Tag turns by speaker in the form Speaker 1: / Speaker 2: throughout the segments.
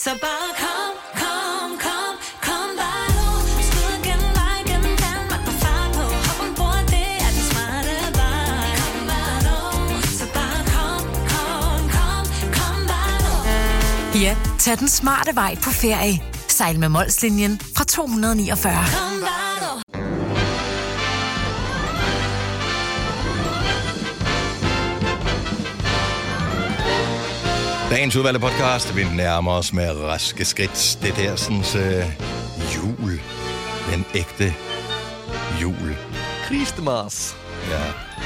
Speaker 1: Så bare kom bare nu. Skud gennem vej, gennem Danmark og far på. Hop ombord, det er den smarte vej. Kom bare nu. Så bare kom bare nu.
Speaker 2: Ja, tag den smarte vej på ferie. Sejl med Molslinjen fra 249.
Speaker 1: Kom bare nu.
Speaker 3: Dagens udvalgte podcast, vi nærmer os med raske skridt. Det der sådan jul. Den ægte jul.
Speaker 4: Christmas.
Speaker 3: Ja.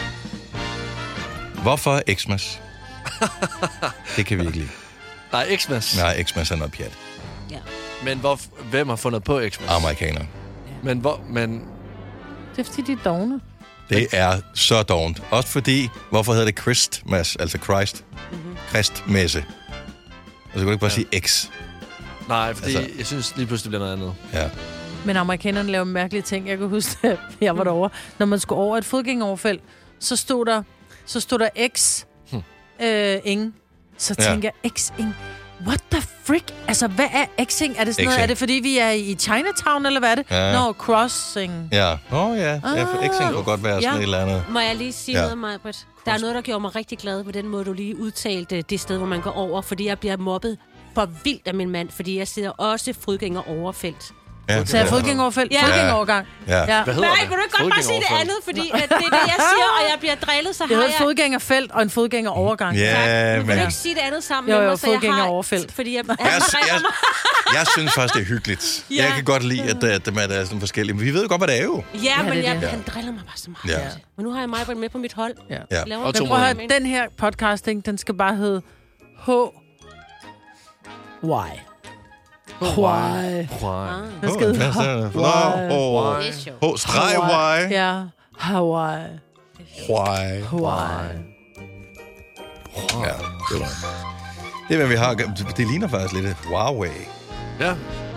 Speaker 3: Hvorfor Xmas? Det kan vi ikke lide.
Speaker 4: Nej, Xmas.
Speaker 3: Nej, Xmas er noget pjat.
Speaker 5: Ja.
Speaker 4: Men hvem har fundet på Xmas?
Speaker 3: Amerikanere.
Speaker 4: Men
Speaker 6: Det er fordi, de er dogne.
Speaker 3: Det er så dovent. Også fordi, hvorfor hedder det Christmas, altså Christ? Kristmesse. Og så kan du ikke bare sige X.
Speaker 4: Nej, fordi
Speaker 3: Altså-
Speaker 4: jeg synes lige pludselig, det bliver noget andet.
Speaker 3: Ja.
Speaker 6: Men amerikanerne laver mærkelige ting. Jeg kan huske, at jeg var derovre. Når man skulle over et fodgængeroverfelt, så stod der X ing. Så tænker jeg, X-ing. What the frick? Altså, hvad er X-ing? Er det sådan noget?
Speaker 3: X-ing.
Speaker 6: Er det fordi, vi er i Chinatown, eller hvad er det?
Speaker 3: Ja.
Speaker 6: Nå, crossing.
Speaker 3: Ja. Ja. Xing kunne godt være sådan et eller andet.
Speaker 5: Må jeg lige sige noget, Maj-Brit? Der er noget, der gjorde mig rigtig glad på den måde, du lige udtalte det sted, hvor man går over, fordi jeg bliver mobbet for vildt af min mand, fordi jeg sidder også fodgænger overfelt.
Speaker 3: Ja.
Speaker 6: Så jeg er fodgængeroverfelt.
Speaker 5: Ja.
Speaker 6: Fodgængerovergang.
Speaker 3: Ja.
Speaker 4: Hvad hedder
Speaker 5: Nej,
Speaker 4: det?
Speaker 5: vil du ikke godt bare sige det andet, fordi at det er det, jeg siger, og jeg bliver drillet, så
Speaker 6: Det
Speaker 5: har
Speaker 6: hedder
Speaker 5: jeg...
Speaker 6: et fodgængerfelt og en fodgængerovergang.
Speaker 3: Ja,
Speaker 5: Men
Speaker 3: men
Speaker 5: vil du ikke sige det andet sammen
Speaker 6: Jo,
Speaker 5: med
Speaker 6: jo,
Speaker 5: mig, så jeg
Speaker 6: fodgængeroverfelt.
Speaker 5: Fordi jeg
Speaker 3: jeg, jeg synes faktisk, det er hyggeligt.
Speaker 5: Ja.
Speaker 3: Jeg kan godt lide, at der er sådan forskellige. Men vi ved jo godt, hvad det er jo.
Speaker 5: Ja, men
Speaker 6: det er det.
Speaker 5: han driller mig bare så meget.
Speaker 3: Ja.
Speaker 5: Men nu har jeg mig med på mit hold.
Speaker 6: Ja.
Speaker 3: Ja.
Speaker 5: Laver
Speaker 4: Og
Speaker 5: en
Speaker 4: to
Speaker 6: Men prøv at
Speaker 4: måneder.
Speaker 6: høre, den her podcasting, den skal bare hedde Why. Why. Den skal hedde
Speaker 3: Why?
Speaker 5: Det er sjovt.
Speaker 3: Streg why?
Speaker 6: Ja, Hawaii.
Speaker 3: Why?
Speaker 6: Hawaii.
Speaker 3: Ja, det var det. Er, hvad vi har. Det ligner faktisk lidt et Huawei.
Speaker 4: Ja.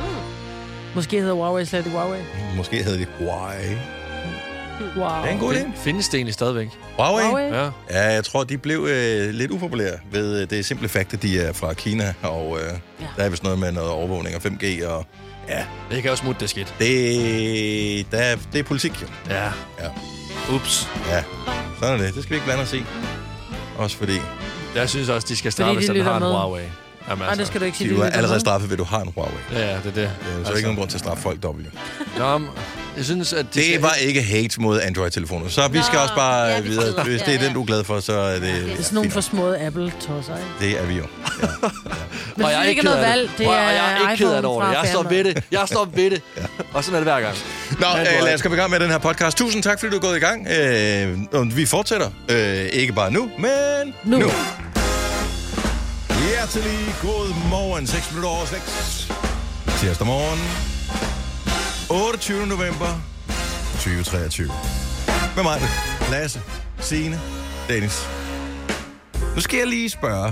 Speaker 6: Måske hedder Huawei slet ikke Huawei.
Speaker 3: Måske hedder det Huawei.
Speaker 6: Wow.
Speaker 3: Det er en god idé.
Speaker 4: Findes det egentlig stadigvæk?
Speaker 3: Huawei?
Speaker 6: Huawei.
Speaker 4: Ja.
Speaker 3: Ja, jeg tror, de blev lidt upopulære ved det simple fakt, at de er fra Kina, og der er vist noget med noget overvågning og 5G, og ja,
Speaker 4: Det kan jo smutte det skidt.
Speaker 3: det er politik, jo.
Speaker 4: Ja.
Speaker 3: Ja.
Speaker 4: Ups.
Speaker 3: Ja, sådan er det. Det skal vi ikke blande os i. Også fordi,
Speaker 4: Jeg synes også, de skal starte,
Speaker 6: Fordi
Speaker 4: hvis
Speaker 6: de
Speaker 4: den
Speaker 6: lytter
Speaker 4: har en
Speaker 6: med.
Speaker 4: Huawei. Jamen,
Speaker 6: Nej, det skal du ikke sige.
Speaker 3: de er jo
Speaker 6: det
Speaker 3: allerede straffet ved, at du har en Huawei.
Speaker 4: Ja, det er det.
Speaker 3: Så er ikke nogen grund til at straffe folk dobbelt.
Speaker 4: Nå, men jeg synes, at de
Speaker 3: Det var ikke hate mod Android-telefoner. Så vi skal også bare videre. Hvis det er den, du er glad for, så er det...
Speaker 6: Det er sådan nogle forsmåede Apple-tosser, ikke?
Speaker 3: Det er vi jo. Ja.
Speaker 6: Men
Speaker 4: Og jeg er
Speaker 6: det
Speaker 4: ikke
Speaker 6: ikke
Speaker 4: ked
Speaker 6: noget
Speaker 4: af
Speaker 6: valg.
Speaker 4: det.
Speaker 6: Det
Speaker 4: Og jeg er
Speaker 6: er
Speaker 4: ikke ked af det
Speaker 6: iPhone
Speaker 4: over det.
Speaker 6: fra
Speaker 4: Jeg står
Speaker 6: Fandme.
Speaker 4: ved det. Jeg står ved det. Og sådan er det hver gang.
Speaker 3: Nå,
Speaker 4: Android.
Speaker 3: lad os komme i gang med den her podcast. Tusind tak, fordi du er gået i gang. Og vi fortsætter. Ikke bare nu, men nu. Hjertelig god morgen. 6 minutter over 6. Tirsdag morgen. 28. november 2023. Med mig, Lasse, Signe, Dennis. Nu skal jeg lige spørge.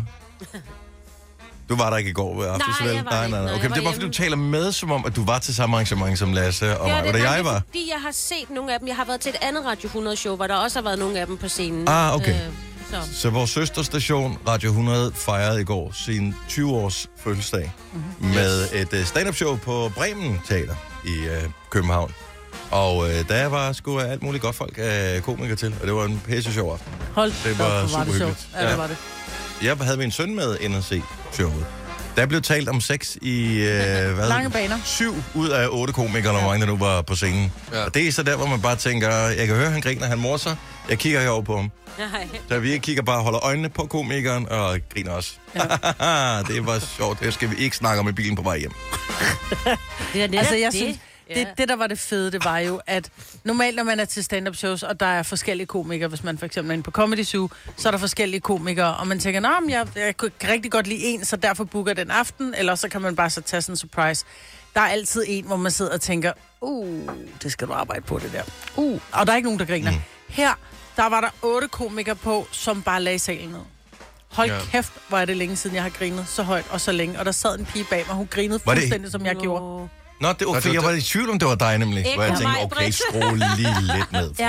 Speaker 3: Du var der ikke i går ved aftes,
Speaker 5: Nej,
Speaker 3: vel?
Speaker 5: jeg var ikke.
Speaker 3: Okay,
Speaker 5: Jeg
Speaker 3: men
Speaker 5: var
Speaker 3: det var, fordi
Speaker 5: hjemme.
Speaker 3: du taler med, som om, at du var til samme arrangement som Lasse og mig. Hvor jeg var.
Speaker 5: Fordi jeg har set nogle af dem. Jeg har været til et andet Radio 100-show, hvor der også har været nogle af dem på scenen.
Speaker 3: Okay.
Speaker 5: Så.
Speaker 3: Vores søsterstation, Radio 100, fejrede i går sin 20-års fødselsdag med et stand-up show på Bremen Teater i København. Og der var sgu alt muligt godt folk af komikere til, og det var en pæse sjov aften.
Speaker 6: Hold
Speaker 3: Det
Speaker 6: da
Speaker 3: var
Speaker 6: op, hvor
Speaker 3: super
Speaker 6: det sjovt.
Speaker 3: hyggeligt.
Speaker 6: Ja, det var det.
Speaker 3: Jeg havde min søn med ind og se showet. Der blev talt om sex i
Speaker 6: Lange baner.
Speaker 3: 7 ud af 8 komikere, eller hvor mange der nu var på scenen.
Speaker 4: Ja.
Speaker 3: Og det er så der, hvor man bare tænker, jeg kan høre, han griner, han morser. Jeg kigger herover på ham.
Speaker 5: Nej.
Speaker 3: Så vi kigger bare og holder øjnene på komikeren og griner også. Ja. Det var sjovt. Det skal vi ikke snakke om i bilen på vej hjem.
Speaker 5: Det er
Speaker 6: Altså, jeg synes, det, der var det fede, det var jo, at normalt, når man er til stand-up shows, og der er forskellige komikere, hvis man for eksempel er inde på Comedy Zoo, så er der forskellige komikere, og man tænker, nå, men jeg kunne rigtig godt lide en, så derfor booker den aften, eller så kan man bare så tage sådan en surprise. Der er altid en, hvor man sidder og tænker, det skal du arbejde på, det der. Og der er ikke nogen, der griner. Her, der var der 8 komikere på, som bare lagde salen ned. Hold kæft, hvor er det længe siden, jeg har grinet så højt og så længe. Og der sad en pige bag mig, hun grinede fuldstændig, som jeg gjorde.
Speaker 3: Nå, det var, for jeg var i tvivl, om det var dig nemlig. Hvor jeg tænkte, okay, skru lige lidt ned. For.
Speaker 6: Ja.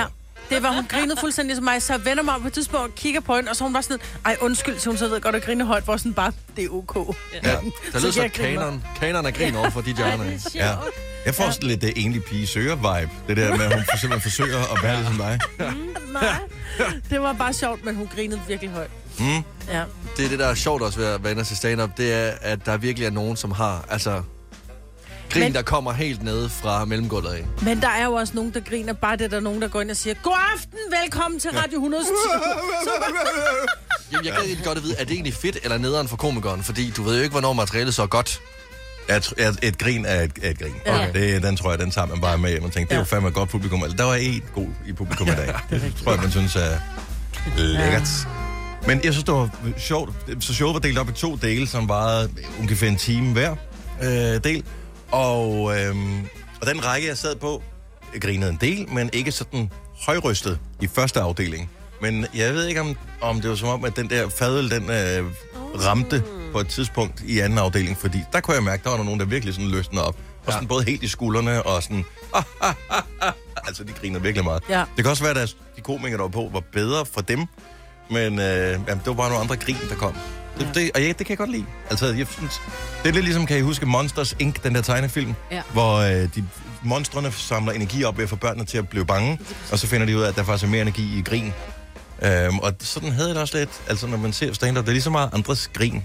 Speaker 6: Det var, hun grinede fuldstændig som mig, så jeg vender mig op på et tidspunkt og kigger på hende, og så hun var sådan, ej undskyld, så hun så ved godt at grine højt, hvor sådan bare, det er ok.
Speaker 4: Ja, der
Speaker 6: Så
Speaker 4: lyder så
Speaker 6: jeg griner.
Speaker 4: kanon af grin over for de hjørner.
Speaker 3: Ja. Jeg får sådan lidt enlig pige søger-vibe. Det der med, at hun simpelthen forsøger at være ligesom dig.
Speaker 6: Nej, det var bare sjovt, men hun grinede virkelig højt. Ja.
Speaker 4: Det er det, der er sjovt også ved at være inde til stand-up, det er, at der virkelig er nogen, som har, altså, grin, der kommer helt nede fra mellemgulvet af.
Speaker 6: Men der er jo også nogen, der griner, bare det, der er nogen, der går ind og siger, god aften, velkommen til Radio 100.
Speaker 4: Jamen, jeg kan ikke godt at vide, er det egentlig fedt eller nederen for komikeren? Fordi du ved jo ikke, hvornår materialet så er godt.
Speaker 3: Et grin er et grin.
Speaker 5: Okay.
Speaker 3: Den tror jeg, den tager man bare med hjem og tænker, det er jo fandme et godt publikum. Altså, der var en god i publikum i dag. Det tror jeg, man synes er lækkert. Men jeg synes, det var sjovt. Så showet var delt op i 2 dele, som varede ungefær en time hver del. Og den række, jeg sad på, jeg grinede en del, men ikke sådan højrystet i første afdeling. Men jeg ved ikke, om det var som om, at den der fadøl, den ramte på et tidspunkt i anden afdeling, fordi der kunne jeg mærke, der var nogen, der virkelig sådan løsnede op. Og sådan både helt i skuldrene og sådan... Altså, de griner virkelig meget.
Speaker 6: Ja.
Speaker 3: Det kan også være, at de komikere, der var på, var bedre for dem, men det var bare nogle andre grin, der kom. Det kan jeg godt lide. Altså, jeg synes, det er lidt ligesom, kan I huske Monsters Inc., den der tegnefilm, hvor monstrene samler energi op ved at få børnene til at blive bange, og så finder de ud af, at der faktisk er mere energi i grin. Og sådan havde jeg det også lidt, altså når man ser stand-up, det er lige så meget andres grin,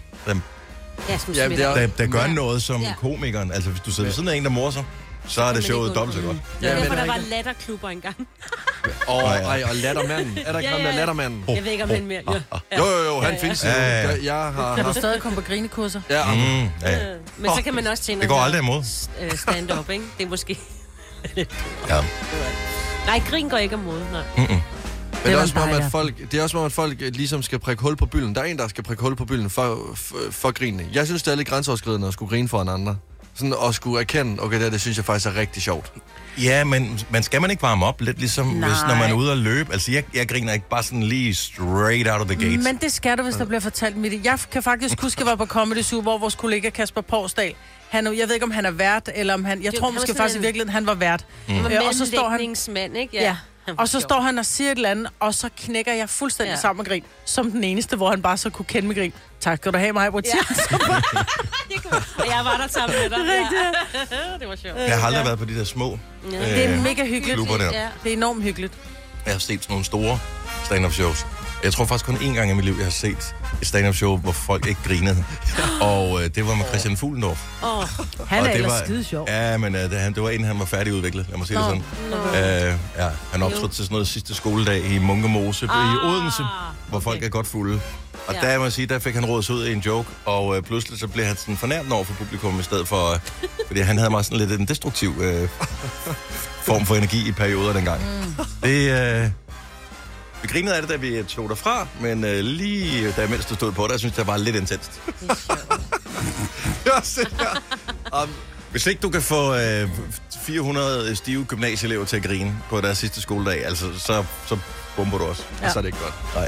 Speaker 3: der gør noget som komikeren. Altså, hvis du sidder ved siden af en, der morser, så er det showet dobbelt så godt.
Speaker 5: Det er derfor, der var latterklubber engang.
Speaker 4: Og lattermanden. Er der ikke ham der lattermanden?
Speaker 5: Jeg ved ikke, om han mere.
Speaker 4: Jo, han findes jo. Jeg har...
Speaker 6: Kan du stadig komme på grinekurser?
Speaker 4: Ja,
Speaker 5: Men så kan man også tænke...
Speaker 3: Det går aldrig imod.
Speaker 5: Stand-up, ikke? Det er måske...
Speaker 3: Ja.
Speaker 5: Nej, grin går ikke imod, nej.
Speaker 4: Men det er også som om, at folk ligesom skal prikke hul på bylden. Der er en, der skal prikke hul på bylden for grinene. Jeg synes, det er lidt grænseoverskridende at skulle grine for en anden. Sådan at skulle erkende, okay, det synes jeg faktisk er rigtig sjovt. Ja, men skal man ikke varme op lidt, ligesom hvis, når man er ude at løbe? Altså, jeg griner ikke bare sådan lige straight out of the gate.
Speaker 6: Men det skal du, hvis der bliver fortalt mit. Jeg kan faktisk huske, at jeg var på Comedy Zoo, hvor vores kollega Kasper Porsdal, jeg ved ikke, om han er vært, eller om han... Jeg tror måske faktisk i virkeligheden, han var vært.
Speaker 5: Og så står han... ikke?
Speaker 6: Ja. Og så står han og siger et eller andet, og så knækker jeg fuldstændig sammen med grin. Som den eneste, hvor han bare så kunne kende med grin. Tak skal du have mig, Britt.
Speaker 5: Og jeg var der sammen med dig. Det var sjovt.
Speaker 3: Jeg har aldrig været på de der små
Speaker 6: det er mega hyggeligt.
Speaker 3: klubber der.
Speaker 6: Det er enormt hyggeligt.
Speaker 3: Jeg har set sådan nogle store stand-up shows. Jeg tror faktisk kun én gang i mit liv, jeg har set et stand-up show, hvor folk ikke grinede. Og det var med Christian Fuglendorf.
Speaker 6: Han er ellers skide sjov.
Speaker 3: Ja, men det var inden han var færdigudviklet, lad mig sige det sådan. Han optrådte til sådan noget sidste skoledag i Munkemose i Odense, hvor folk er godt fulde. Og der må jeg sige, der fik han rådet ud i en joke, og pludselig så blev han sådan fornærmet over for publikum i stedet for, fordi han havde meget sådan lidt en destruktiv form for energi i perioder dengang. Vi grinede af det, da vi tog derfra, men lige da mens du stod på der, synes jeg, det var lidt intenst. Hvis ikke du kan få 400 stive gymnasieelever til at grine på deres sidste skoledag, altså, så bomber du også.
Speaker 4: Så er det ikke godt.
Speaker 3: Nej.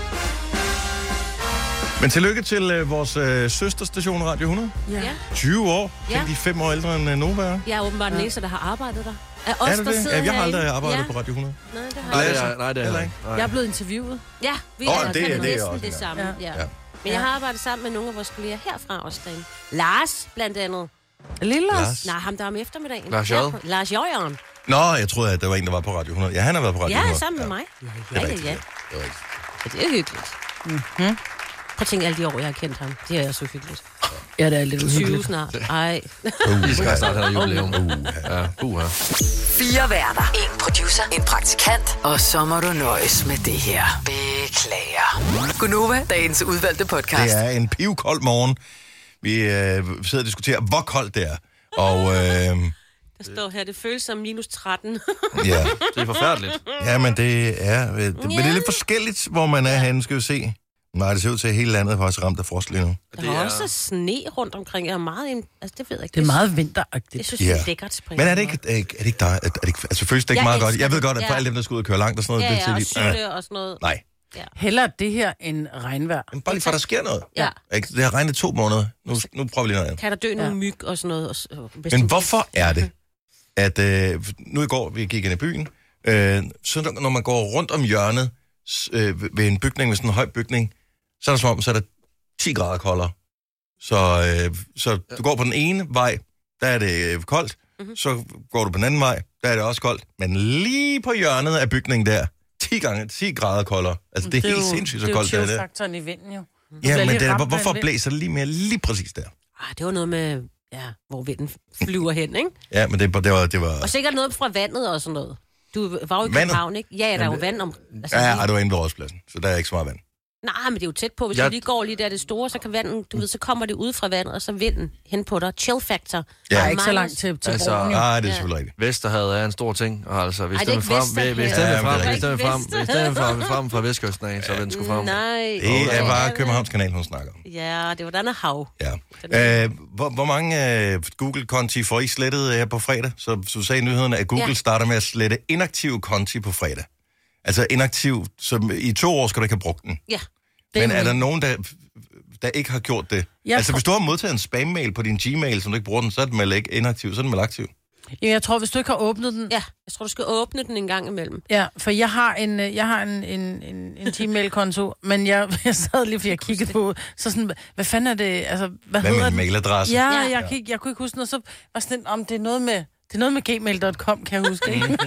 Speaker 3: Men tillykke til vores søsterstation Radio 100.
Speaker 5: Ja.
Speaker 3: 20 år.
Speaker 5: Ja.
Speaker 3: Tænk, de er 5 år ældre end Nova.
Speaker 5: Jeg er åbenbart den eneste, der har arbejdet der.
Speaker 3: Er det det? Ja, jeg har aldrig arbejdet på Radio 100.
Speaker 5: Nej, det har jeg.
Speaker 4: Nej, det er ikke.
Speaker 6: Jeg er blevet interviewet.
Speaker 5: Ja, vi
Speaker 3: det
Speaker 5: er
Speaker 3: er
Speaker 5: næsten
Speaker 3: også,
Speaker 5: det samme.
Speaker 3: Ja.
Speaker 5: Men jeg har arbejdet sammen med nogle af vores kolleger herfra også derinde. Lars, blandt andet.
Speaker 6: Lille
Speaker 3: Lars.
Speaker 5: Nej, ham der om eftermiddagen.
Speaker 4: Lars J.
Speaker 5: Lars Jøjeren.
Speaker 3: Nå, jeg troede, at der var en, der var på Radio 100. Ja, han har været på Radio 100.
Speaker 5: Ja, sammen med mig.
Speaker 3: Det er rigtigt.
Speaker 5: Ja.
Speaker 3: Det er rigtigt.
Speaker 5: Ja, det er hyggeligt. Prøv at tænke alle de år, jeg har kendt ham. Det er så hyggeligt.
Speaker 6: Ja, det er lidt
Speaker 5: 20 snart. Ej.
Speaker 4: Vi skal snart have jubilæum. Ja.
Speaker 2: 4 værter. 1 producer. En praktikant. Og så må du nøjes med det her. Beklager. Gunova, dagens udvalgte podcast.
Speaker 3: Det er en pivkold morgen. Vi sidder og diskuterer, hvor koldt det er. Og
Speaker 5: Der står her, det føles som minus 13.
Speaker 3: ja,
Speaker 4: Det er forfærdeligt.
Speaker 3: ja, men det er, men det er lidt forskelligt, hvor man er henne, skal vi se. Nej, det ser ud til, at hele landet er faktisk ramt af frost lige nu.
Speaker 5: Der er også sne rundt omkring. Jeg er meget altså, det ved jeg ikke.
Speaker 6: Det er meget
Speaker 5: Jeg
Speaker 6: vinteragtigt.
Speaker 5: synes, det er lækkert.
Speaker 3: Men er det ikke dig? Altså, føles det ikke
Speaker 5: Jeg
Speaker 3: meget godt?
Speaker 5: elsker
Speaker 3: Jeg ved godt, at for
Speaker 5: det.
Speaker 3: alle dem, der skal ud og køre langt og sådan noget,
Speaker 5: Ja,
Speaker 3: det er
Speaker 5: og
Speaker 3: lige...
Speaker 5: cykle og sådan noget.
Speaker 3: Nej,
Speaker 6: Hellere det her end regnvejr.
Speaker 3: men bare lige for, at der sker noget.
Speaker 5: Ja.
Speaker 3: Ikke? Det har regnet 2 måneder. Nu prøver vi lige noget andet.
Speaker 5: Kan der dø nogle myg og sådan noget?
Speaker 3: Men hvorfor er det, at nu i går, vi gik ind i byen, Så når man går rundt om hjørnet ved en bygning, ved sådan en høj bygning, så er der som om, så er der 10 grader koldere. Så du går på den ene vej, der er det koldt. Så går du på den anden vej, der er det også koldt. Men lige på hjørnet af bygningen der, 10 grader koldere. Altså, det er helt sindssygt, så koldt det er.
Speaker 6: Det er jo chill-faktoren i vinden, jo.
Speaker 3: Ja, men hvorfor blæser det lige mere lige præcis der?
Speaker 5: Det var noget med, hvor vinden flyver hen, ikke?
Speaker 3: Ja, men det var...
Speaker 5: Og sikkert noget fra vandet og sådan noget. Du var jo i København, ikke? Ja, der er jo vand om... Altså,
Speaker 3: Ja, du var inde ved Rådspladsen, så der er ikke så meget vand.
Speaker 5: Nej, men det er jo tæt på. Hvis du lige går lige der det store, så kan vandet, du ved, så kommer det ud fra vandet, og så vinden hen på dig. Chill factor.
Speaker 3: Ja.
Speaker 6: Der er ikke så langt til broen, jo.
Speaker 3: Nej, det er selvfølgelig rigtigt.
Speaker 4: Vesterhavet er en stor ting, og altså, hvis
Speaker 5: det er
Speaker 4: den
Speaker 5: ikke
Speaker 4: frem fra vestkysten af, så er den sgu frem.
Speaker 5: Nej.
Speaker 3: Det er bare Københavns Kanal, hun snakker om.
Speaker 5: Ja, det var den hav.
Speaker 3: Ja. Hvor mange Google-konti får I slettet her på fredag? Så du sagde i nyhederne, at Google starter med at slette inaktive konti på fredag. Altså inaktiv, så i 2 år skal du ikke have brugt den.
Speaker 5: Ja.
Speaker 3: Men er der nogen, der ikke har gjort det? Hvis du har modtaget en spam-mail på din Gmail, som du ikke bruger den, så er den vel ikke inaktiv, så er den vel aktiv.
Speaker 6: Ja, jeg tror, hvis du ikke har åbnet den...
Speaker 5: Ja, jeg tror, du skal åbne den en gang imellem.
Speaker 6: Ja, for jeg har en Gmail-konto, men jeg sad lige, for jeg kiggede på, så sådan, hvad fanden er det, altså, hvad hedder
Speaker 3: med
Speaker 6: den?
Speaker 3: mailadresse?
Speaker 6: Ja, jeg kunne ikke huske noget, så var sådan, om det er noget med gmail.com, kan jeg huske, ikke?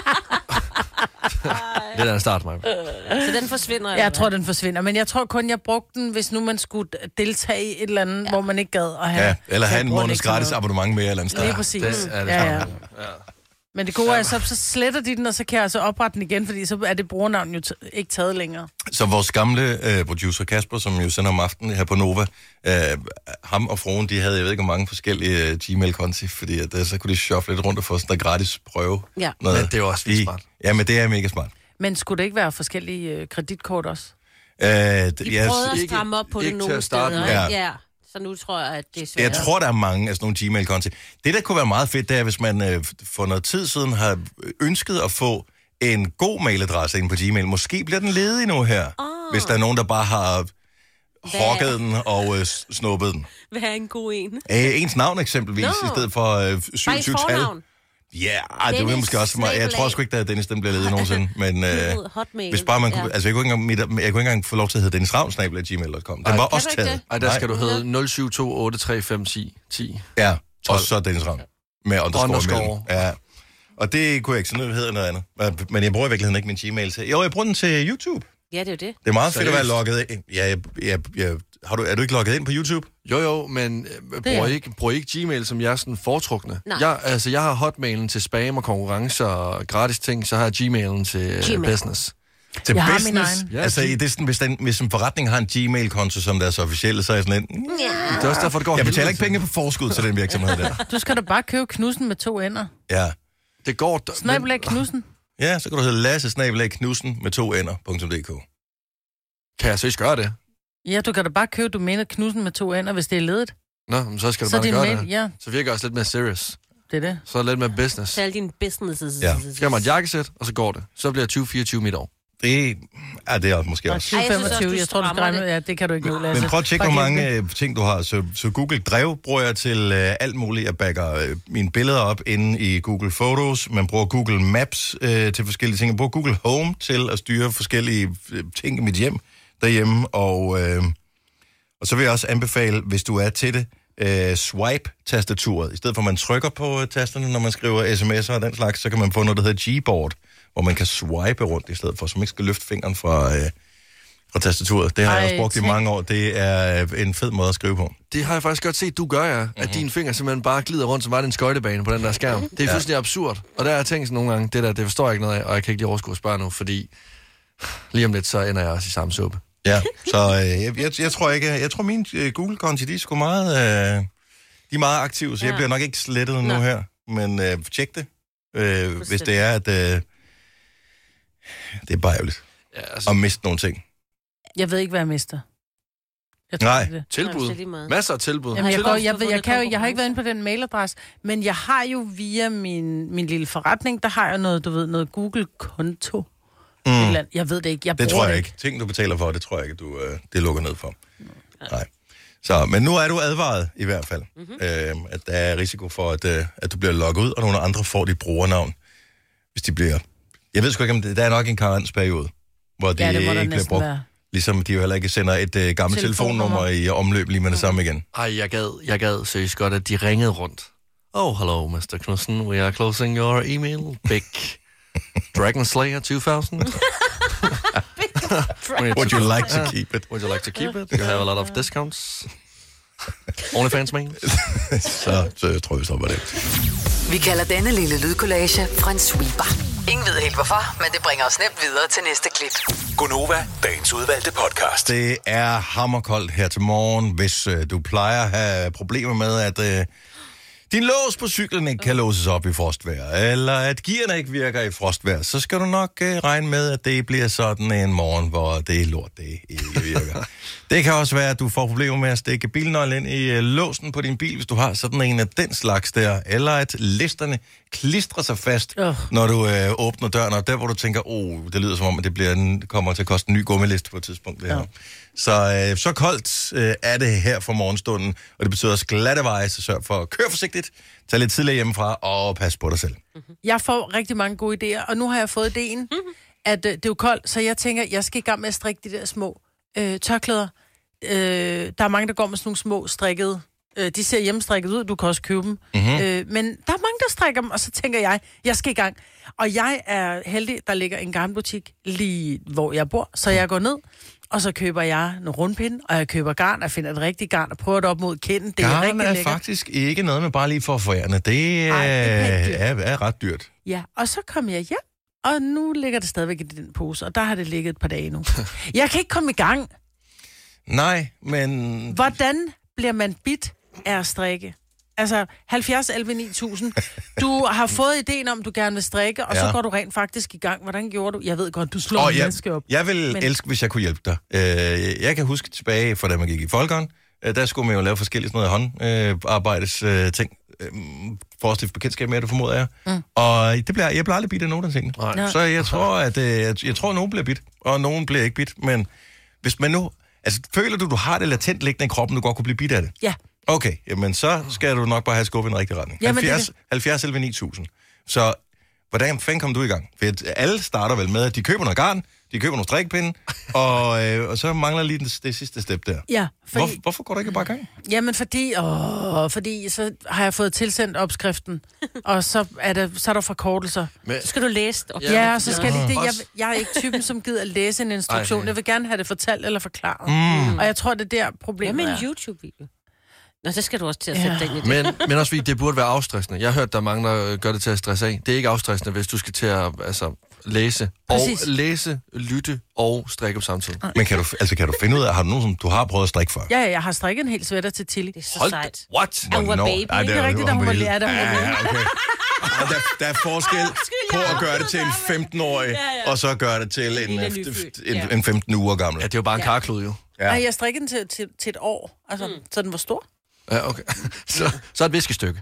Speaker 4: Det er en start, mig.
Speaker 5: Så den forsvinder?
Speaker 6: Jeg tror, den forsvinder, men jeg tror kun, jeg brugte den, hvis nu man skulle deltage i et eller andet, hvor man ikke gad at have...
Speaker 3: Ja, eller have en måneds gratis abonnement med et eller andet sted.
Speaker 6: Lige præcis.
Speaker 4: Det er det
Speaker 6: ja. Men det gode er, så sletter de den, og så kan jeg altså oprette den igen, fordi så er det brugernavn jo ikke taget længere.
Speaker 3: Så vores gamle producer Kasper, som jo sender om aftenen her på Nova, ham og fruen, de havde, jeg ved ikke, hvor mange forskellige Gmail-konti, fordi så kunne de shuffle lidt rundt og få sådan en gratis prøve.
Speaker 5: Ja.
Speaker 4: Men det er jo også vildt smart.
Speaker 3: Ja, men det er mega smart.
Speaker 6: Men skulle det ikke være forskellige kreditkort også?
Speaker 5: De prøvede at stramme op på det nogle steder. Ja. Så nu tror jeg, at det er svært.
Speaker 3: Jeg tror, der er mange af sådan nogle Gmail-konti. Det, der kunne være meget fedt, det er, hvis man for noget tid siden har ønsket at få en god mailadresse ind på Gmail. Måske bliver den ledig nu her, hvis der er nogen, der bare har hokket den og snuppet den.
Speaker 5: Hvad er en god en?
Speaker 3: Ens navn eksempelvis, i stedet for 27 tal. Ja, det er måske også meget. Jeg tror sgu ikke, at Dennis den bliver ledig nogensinde. Men hvis bare man kunne... Altså, jeg kunne ikke engang få lov til at hedde Dennis Ravn@gmail.com. Den var også taget.
Speaker 4: Ej, der skal du hedde 072835110.
Speaker 3: Ja, og så Dennis Ravn. Med underscore imellem. Ja. Og det kunne jeg ikke, så nu hedder noget andet. Men jeg bruger i virkeligheden ikke min Gmail til... Jo, jeg bruger den til YouTube.
Speaker 5: Ja, det er jo det.
Speaker 3: Det er meget fedt at være logget ind. Ja, er du ikke logget ind på YouTube?
Speaker 4: Jo, men bruger ikke Gmail som jeg sådan foretrukne. Jeg har Hotmailen til spam og konkurrencer og gratis ting, så har jeg Gmailen til business.
Speaker 3: Til business? Ja, altså, det er sådan, hvis en forretning har en Gmail-konto, som deres officielle, så er jeg sådan en...
Speaker 4: Det er også derfor, det går.
Speaker 3: Jeg betaler ikke penge på forskud til den virksomhed der.
Speaker 6: Du skal da bare købe Knudsen med 2 ender.
Speaker 3: Ja.
Speaker 4: Det går...
Speaker 6: Snabelag Knudsen.
Speaker 3: Ja, så kan du hedde Lasse_Knudsen med 2 ender.dk.
Speaker 4: Kan jeg så gøre det?
Speaker 6: Ja, du kan da bare købe domænet Knudsen med 2 ender, hvis det er ledet.
Speaker 4: Nå, men så skal du bare gøre det. Ja. Så virker også lidt mere serious.
Speaker 6: Det er det.
Speaker 4: Så er det lidt mere business.
Speaker 5: Så alle dine businesses.
Speaker 4: Ja. Så skal man et jakkesæt, og så går det. Så bliver 2024 mit år.
Speaker 3: Det er måske også.
Speaker 6: 2025, jeg tror, du skal regne med, det kan du ikke nu, Lasse.
Speaker 3: Men prøv at tjekke, hvor mange ting du har. Så Google Drive bruger jeg til alt muligt. Jeg backer mine billeder op inde i Google Photos. Man bruger Google Maps til forskellige ting. Jeg bruger Google Home til at styre forskellige ting i mit hjem derhjemme. Og så vil jeg også anbefale, hvis du er til det, swipe-tastaturet. I stedet for, at man trykker på tasterne, når man skriver sms'er og den slags, så kan man få noget, der hedder Gboard, hvor man kan swipe rundt i stedet for, så man ikke skal løfte fingeren fra tastaturet. Det har jeg også brugt i mange år. Det er en fed måde at skrive på.
Speaker 4: Det har jeg faktisk godt set, du gør, ja. At dine fingre simpelthen bare glider rundt, som var det en skøjtebane på den der skærm. Det er fuldstændig absurd. Og der har jeg tænkt nogle gange, det forstår jeg ikke noget af, og jeg kan ikke lige overskue at spørge nu, fordi lige om lidt, så ender jeg også i samme suppe.
Speaker 3: Ja, så jeg tror ikke... Jeg tror, mine Google-konti, de er sgu meget... de er meget aktive, så jeg bliver nok ikke slettet nu her. Men tjek det, hvis det er, at... det er bare ærgerligt at miste nogle ting.
Speaker 6: Jeg ved ikke, hvad jeg mister.
Speaker 3: Nej.
Speaker 4: Tilbud. Masser af tilbud.
Speaker 6: Jamen, jeg har ikke været inde på den mailadresse, men jeg har jo via min lille forretning, der har jeg noget, du ved, noget Google-konto. Jeg ved det ikke.
Speaker 3: Det tror jeg ikke. Ting, du betaler for, det tror jeg ikke, det lukker ned for. Nej. Så, men nu er du advaret i hvert fald, at der er risiko for, at du bliver logget ud, og nogle andre får dit brugernavn, hvis de bliver Jeg ved sgu ikke, om der er nok en karensperiode, hvor det,
Speaker 6: Ja, det må der
Speaker 3: ikke bliver
Speaker 6: næsten
Speaker 3: brugt.
Speaker 6: være.
Speaker 3: Ligesom de jo heller ikke sender et gammelt telefonnummer i omløb lige med det samme igen.
Speaker 4: Ej, jeg gad seriøst godt, at de ringede rundt. Oh, hello, Mr. Knudsen. We are closing your email. Big Dragon Slayer 2000.
Speaker 3: Would you like to keep it?
Speaker 4: Would you like to keep it? You have a lot of discounts. OnlyFans main.
Speaker 3: Så jeg tror, vi stopper det.
Speaker 2: Vi kalder denne lille lydkollage en sweeper. Ingen ved helt hvorfor, men det bringer os nemt videre til næste klip.
Speaker 7: Gonova, dagens udvalgte podcast.
Speaker 3: Det er hammerkoldt her til morgen. Hvis du plejer at have problemer med, at din lås på cyklen ikke kan låses op i frostvejr, eller at gearne ikke virker i frostvejr, så skal du nok regne med, at det bliver sådan en morgen, hvor det er lort, det ikke virker. Det kan også være, at du får problemer med at stikke bilnøglen ind i låsen på din bil, hvis du har sådan en af den slags der, eller at listerne klistrer sig fast, når du åbner døren, og der hvor du tænker, det lyder som om, at det kommer til at koste en ny gummiliste på et tidspunkt. Det her. Så koldt er det her for morgenstunden, og det betyder også glatte veje, så sørg for at køre forsigtigt, tag lidt tidligere hjemmefra og pas på dig selv.
Speaker 6: Jeg får rigtig mange gode idéer, og nu har jeg fået idéen, at det er jo koldt, så jeg tænker, jeg skal i gang med at strikke de der små tørklæder. Der er mange, der går med sådan nogle små strikkede. De ser hjemmestrikket ud, du kan også købe dem. Men der er mange, der strikker dem, og så tænker jeg skal i gang. Og jeg er heldig, der ligger en garnbutik lige hvor jeg bor, så jeg går ned, og så køber jeg en rundpinde, og jeg køber garn, og finder et rigtigt garn, og prøver det op mod kinden. Det er rigtig
Speaker 3: Garn er
Speaker 6: lækkert.
Speaker 3: faktisk ikke noget med bare lige for at forærende. Det er ret dyrt.
Speaker 6: Ja, og så kom jeg hjem, og nu ligger det stadigvæk i den pose, og der har det ligget et par dage nu. Jeg kan ikke komme i gang.
Speaker 3: Nej, men...
Speaker 6: Hvordan bliver man bit af at strikke? Altså, 70 11 9000. Du har fået ideen om, du gerne vil strikke, og så går du rent faktisk i gang. Hvordan gjorde du? Jeg ved godt, du slår en maske op.
Speaker 3: Jeg vil elske, hvis jeg kunne hjælpe dig. Jeg kan huske tilbage, fra da man gik i Folkeren, der skulle man jo lave forskellige sådan noget håndarbejdes ting. For at stifte bekendtskab med det, formoder jeg. Og jeg bliver aldrig bidt af nogen af tingene. Så jeg tror, at nogen bliver bidt, og nogen bliver ikke bidt. Men hvis man nu... Altså, føler du har det latent liggende i kroppen, du godt kunne blive bidt af det?
Speaker 6: Ja.
Speaker 3: Okay, jamen så skal du nok bare have skubbet i en rigtig retning. 70 11 9000. Så hvordan fanden kom du i gang? For alle starter vel med, at de køber noget garn, de køber nogle strikpinde, og så mangler lige det sidste step der.
Speaker 6: Ja, fordi...
Speaker 3: Hvorfor går du ikke bare i gang?
Speaker 6: Jamen, fordi så har jeg fået tilsendt opskriften, og så er der forkortelser.
Speaker 5: Så skal du læse det.
Speaker 6: Ja, så skal jeg er ikke typen, som gider at læse en instruktion. Jeg vil gerne have det fortalt eller forklaret. Og jeg tror, det er der problemet
Speaker 5: er.
Speaker 6: er.
Speaker 5: Med en YouTube-video? Nå, så skal du også til at sætte den i det.
Speaker 4: Men også fordi, det burde være afstressende. Jeg har hørt, der er mange, der gør det til at stresse af. Det er ikke afstressende, hvis du skal til at læse, lytte og strikke på samtidig.
Speaker 3: Men kan du finde ud af, har du nogen, som du har prøvet at strikke før?
Speaker 6: Ja, jeg har strikket en hel sweater til Tilly.
Speaker 5: Det er så sejt.
Speaker 3: What?
Speaker 5: Hun var baby.
Speaker 3: Ej,
Speaker 6: Det er rigtigt, da hun var lærer, da hun var lille.
Speaker 3: Okay. Der er forskel på at gøre det til en 15-årig, og så gøre det til en 15 uger gammel.
Speaker 4: Ja, det er jo bare en karklud, jo.
Speaker 6: Ja. Jeg strikkede den til et år, altså, så den var stor.
Speaker 4: Ja, okay. Så et viskestykke.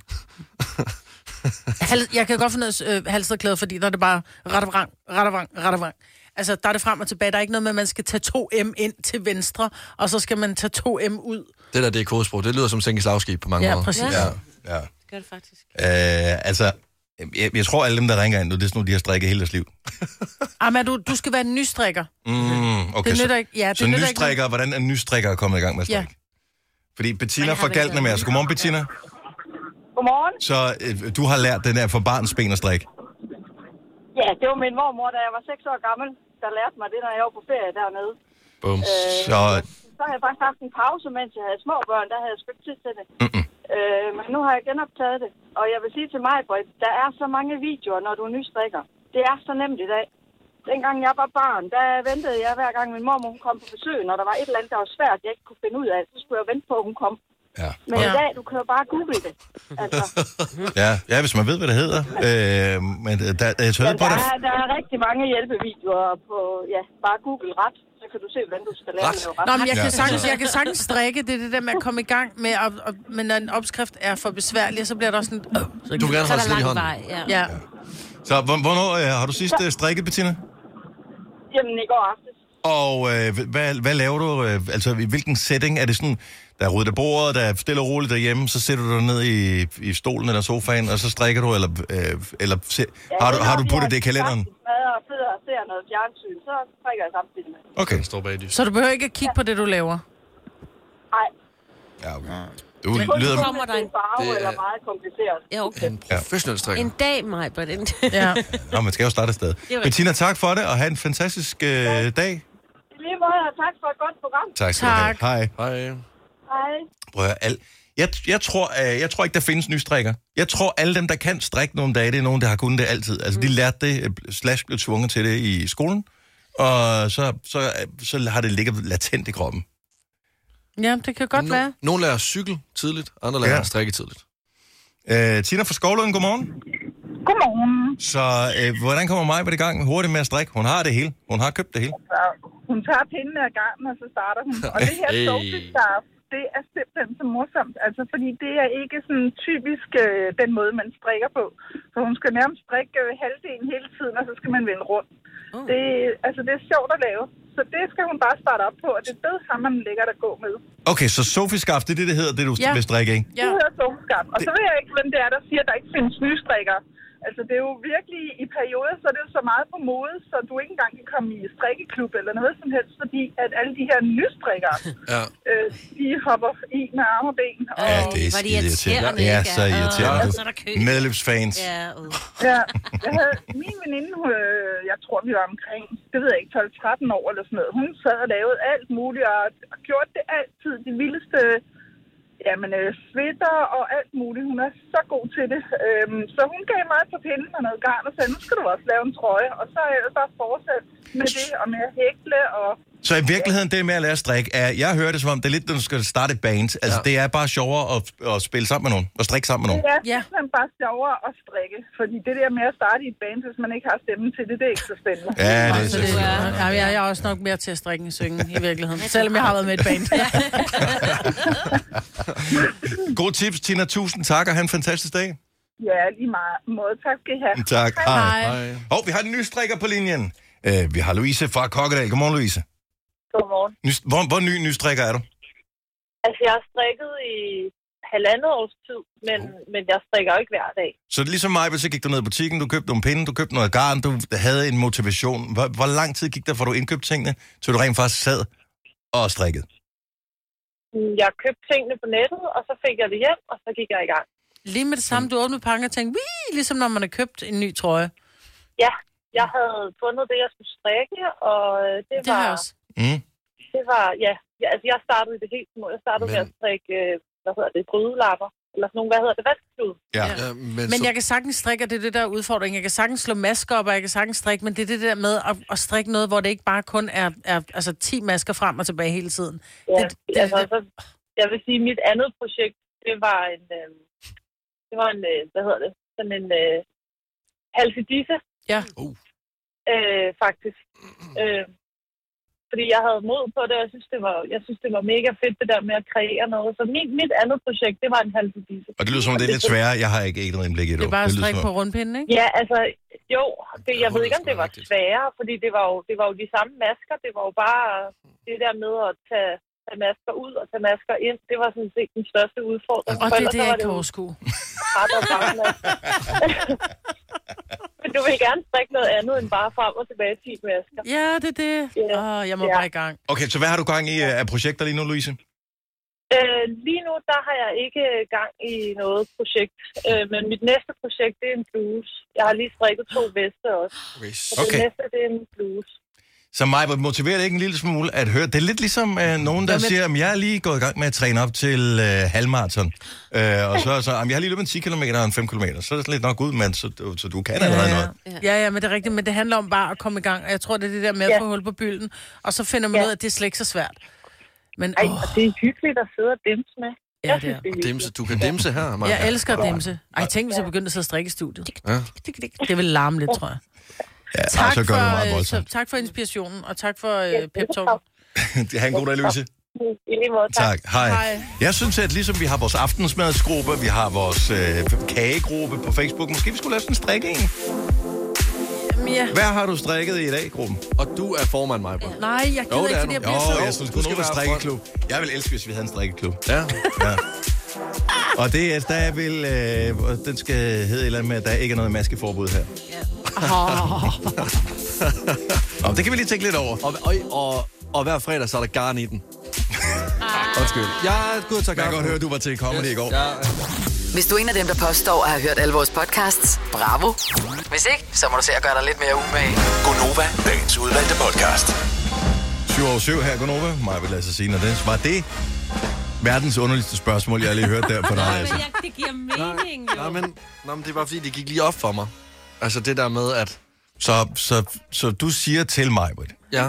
Speaker 6: Jeg kan godt finde noget halsterklæde, fordi der er det bare rettervrang. Altså, der er det frem og tilbage. Der er ikke noget med, at man skal tage 2M ind til venstre, og så skal man tage 2M ud.
Speaker 4: Det er kodesprog. Det lyder som sænke slagskib på mange måder.
Speaker 6: Ja, præcis.
Speaker 3: Ja.
Speaker 5: Det gør det faktisk.
Speaker 3: Altså, jeg tror, alle dem, der ringer ind, det er sådan nogle, de har strikket hele deres liv.
Speaker 6: Men du skal være en nystrikker.
Speaker 3: Okay,
Speaker 6: det nytter ikke. Ja, det
Speaker 3: så
Speaker 6: nytter
Speaker 3: nystrikker, hvordan er nystrikker kommet i gang med at strikke? Fordi Bettina fra Galten er med os. Godmorgen, Bettina.
Speaker 8: Godmorgen.
Speaker 3: Så du har lært den der for barns ben at strikke?
Speaker 8: Ja, det var min mormor, da jeg var 6 år gammel, der lærte mig det, når jeg var på ferie dernede.
Speaker 3: Bum.
Speaker 8: Så har jeg faktisk haft en pause, mens jeg havde små børn. Der havde jeg sgu ikke tid til det. Men nu har jeg genoptaget det. Og jeg vil sige til mig, Britt, der er så mange videoer, når du nystrikker. Det er så nemt i dag. Dengang jeg var barn, der ventede jeg hver gang min mormor hun kom på besøg, når der var et eller andet, der var svært, jeg ikke kunne finde ud af. Så skulle jeg vente på, at hun kom.
Speaker 3: Ja.
Speaker 8: Men i dag, du kan jo bare google det. Altså.
Speaker 3: Ja, hvis man ved, hvad det hedder. Men der
Speaker 8: er rigtig mange hjælpevideoer på, bare Google ret. Så kan du se, hvordan du skal lære at lave ret.
Speaker 6: Nå, men jeg kan sagtens strikke. Det er det der med at komme i gang med, men når en opskrift er for besværlig, så bliver der også sådan...
Speaker 4: Du vil gerne holde slet i hånden.
Speaker 6: Ja.
Speaker 3: Så hvornår har du sidst strikket, Bettina?
Speaker 8: Jamen, i går aftes.
Speaker 3: Og hvad laver du? Altså, i hvilken setting? Er det sådan, der er ryddet af bordet, der er stille og roligt derhjemme, så sætter du dig ned i stolen eller sofaen, og så strikker du, eller har du puttet det i kalenderen?
Speaker 8: Og ser noget fjernsyn, så strikker jeg samtidig med.
Speaker 3: Okay.
Speaker 6: Så du behøver ikke at kigge på det, du laver?
Speaker 8: Nej.
Speaker 3: Ja, okay. Du
Speaker 8: Det
Speaker 3: lyder...
Speaker 5: kommer der en...
Speaker 8: farve
Speaker 4: Det er-
Speaker 8: eller meget kompliceret.
Speaker 5: Ja, okay.
Speaker 4: En professionel strikker.
Speaker 5: En dag, Maj-Brit.
Speaker 6: Ja.
Speaker 3: Nå, man skal jo starte et sted.
Speaker 5: rigtigt.
Speaker 3: Bettina, tak for det, og have en fantastisk dag.
Speaker 8: I lige måde, og tak for et godt program.
Speaker 3: Tak skal du have. Hej.
Speaker 4: Hej.
Speaker 8: Hej.
Speaker 3: Prøv at høre, jeg tror ikke, der findes nystrikker. Jeg tror, alle dem, der kan strikke nogle dage, det er nogen, der har kunnet det altid. Altså, de lærte det, / blev tvunget til det i skolen, og så har det ligget latent i kroppen.
Speaker 6: Ja, det kan godt være.
Speaker 4: Nogle lærer cykel tidligt, andre lærer strikke tidligt.
Speaker 3: Tina fra Skovlund, godmorgen.
Speaker 9: Godmorgen.
Speaker 3: Så hvordan kommer mig i gang hurtigt med at strikke? Hun har det hele. Hun har købt det hele.
Speaker 9: Hun tager pinden af garnen, og så starter hun. Og det her sofa-scarf, det er simpelthen så morsomt. Altså, fordi det er ikke sådan typisk den måde, man strikker på. Så hun skal nærmest strikke halvdelen hele tiden, og så skal man vende rundt. Det er sjovt at lave. Så det skal hun bare starte op på, og det er dødhammerende lækkert at gå med.
Speaker 3: Okay, så sofa-scarf, det er det hedder, det du vil strikke, ikke?
Speaker 9: Det hedder sofa-scarf. Og så ved jeg ikke, hvem det er, der siger, at der ikke findes nystrikker. Altså, det er jo virkelig, i perioder, så er det jo så meget på mode, så du ikke engang kan komme i strikkeklub eller noget som helst, fordi at alle de her nystrikkere, de hopper i med arme og ben. Og
Speaker 3: Ja, det er skide irriterende. Det er så irriterende. Medløbsfans.
Speaker 9: Ja, jeg havde min veninde, jeg tror, vi var omkring, det ved jeg ikke, 12-13 år eller sådan noget. Hun sad og lavede alt muligt, og gjorde det altid, de vildeste... sweater og alt muligt. Hun er så god til det. Så hun gav mig på pinden og noget garn og sagde, nu skal du også lave en trøje. Og så er jeg bare fortsat med det og med at hækle og...
Speaker 3: Så i virkeligheden, det med at lære at strikke, jeg hører det som om, det er lidt, når du skal starte et band. Altså, det er bare sjovere at spille sammen med nogen, og strikke sammen med nogen.
Speaker 9: Det er simpelthen bare sjovere at strikke, fordi det der med at starte i et band, hvis man ikke har stemmen til det, det er ikke så spændende.
Speaker 3: Ja, det er så
Speaker 6: Jeg er også nok mere til at strikke end synge i virkeligheden, selvom jeg har været med et band.
Speaker 3: God tips, Tina. Tusind tak, og have en fantastisk dag.
Speaker 9: Ja, lige meget måde. Tak skal I have.
Speaker 3: Tak. Hej. Vi har en ny strikker på linjen. Vi har Louise fra Kokkedal. Godmorgen, Louise.
Speaker 8: Godmorgen.
Speaker 3: Hvor ny nystrikker er du?
Speaker 8: Altså, jeg har strikket i 1,5 års tid, men jeg strikker jo ikke hver dag.
Speaker 3: Så ligesom mig, så gik du ned i butikken, du købte nogle pinde, du købte noget garn, du havde en motivation. Hvor lang tid gik der, fra du indkøbte tingene, til du rent faktisk sad og strikkede?
Speaker 8: Jeg købte tingene på nettet, og så fik jeg det hjem, og så gik jeg i gang.
Speaker 6: Lige med det samme, du åbnede pakken og tænkte, ligesom når man har købt en ny trøje.
Speaker 8: Ja, jeg havde fundet det, jeg skulle strikke, og det var...
Speaker 6: har jeg også.
Speaker 8: Det var, altså jeg startede det helt små. Jeg startede med at strikke, grydelapper. Eller sådan nogle, vaskeklud.
Speaker 3: Ja.
Speaker 6: Men jeg kan sagtens strikke, og det er det der udfordring. Jeg kan sagtens slå masker op, og jeg kan sagtens strikke, men det er det der med at strikke noget, hvor det ikke bare kun er altså 10 masker frem og tilbage hele tiden.
Speaker 8: Ja, jeg vil sige, mit andet projekt, det var en sådan en halsedisse.
Speaker 6: Ja.
Speaker 8: Faktisk. Fordi jeg havde mod på det, og jeg synes, det var mega fedt, det der med at kreere noget. Så mit andet projekt, det var en halsedisse.
Speaker 3: Og det lyder som, det er lidt sværere. Jeg har ikke noget indblik i det.
Speaker 6: Det er bare at strikke på rundpinden, ikke?
Speaker 8: Ja, altså, jo. Jeg ved ikke, om det var sværere, fordi det var jo de samme masker. Det var jo bare det der med at tage masker ud og tage masker ind. Det var sådan set den største udfordring.
Speaker 6: Og det er det, jeg kan overskue.
Speaker 8: Men du vil gerne strikke noget andet end bare frem og tilbage 10 masker.
Speaker 6: Ja, det er det. Jeg må bare i gang.
Speaker 3: Okay, så hvad har du gang i af projekter lige nu, Louise?
Speaker 8: Lige nu, der har jeg ikke gang i noget projekt. Men mit næste projekt, det er en bluse. Jeg har lige strikket 2 veste også. Og det næste, det er en bluse.
Speaker 3: Så mig motiverer det ikke en lille smule at høre. Det er lidt ligesom nogen, der siger, at jeg er lige gået i gang med at træne op til halvmarathon. Og så jeg har lige løbet en 10 km og en 5 km. Så er det lidt nok ud, men så du kan allerede noget.
Speaker 6: Ja, men det er rigtigt. Men det handler om bare at komme i gang. Og jeg tror, det er det der med at få hul på bylden. Og så finder man ud af, at det er slet ikke så svært. Men,
Speaker 8: og det er hyggeligt at sidde og dimse med.
Speaker 6: Ja, det er.
Speaker 4: Dimse. Du kan dimse her, Maja.
Speaker 6: Jeg elsker at dimse. Tænk, hvis jeg begyndte at sidde og strikke i studiet. Ja. Det vil larme lidt, tror jeg.
Speaker 3: Ja, tak, så gør det meget voldsomt.
Speaker 6: Tak for inspirationen, og tak for pep-talk.
Speaker 3: Ha' en god dag, Louise.
Speaker 8: I lige måde,
Speaker 3: tak. Hej. Jeg synes, at ligesom vi har vores aftensmadsgruppe, vi har vores kagegruppe på Facebook, måske vi skulle lave sådan en strikke en.
Speaker 6: Ja.
Speaker 3: Hvad har du strikket i dag, gruppen?
Speaker 4: Og du er formand, Maja.
Speaker 6: Nej, jeg gider ikke, fordi jeg bliver så...
Speaker 3: Jeg synes, du skal være strikkeklub. Jeg vil elske, hvis vi havde en strikkeklub.
Speaker 4: Ja.
Speaker 3: Og det er, der vil, den skal hedde et eller andet med, at der ikke er noget maskeforbud her.
Speaker 6: Ja.
Speaker 3: Det kan vi lige tænke lidt over.
Speaker 4: Og hver fredag, så er der garn i den. Undskyld. Jeg er gået til
Speaker 3: Jeg kan
Speaker 4: garn.
Speaker 3: godt høre, at du var til comedy i går.
Speaker 4: Ja.
Speaker 2: Hvis du er en af dem, der påstår at have hørt alle vores podcasts, bravo. Hvis ikke, så må du se at gøre dig lidt mere umage.
Speaker 7: Gonova, dagens udvalgte podcast.
Speaker 3: 7/7 her, Gonova. Mig vil lade sig sige, og det var det verdens underligste spørgsmål, jeg har lige hørt der for dig. Altså.
Speaker 5: Det giver mening, jo.
Speaker 4: Nej, men det er bare fordi, det gik lige op for mig. Altså det der med, at...
Speaker 3: Så du siger til mig, Britt.
Speaker 4: Ja.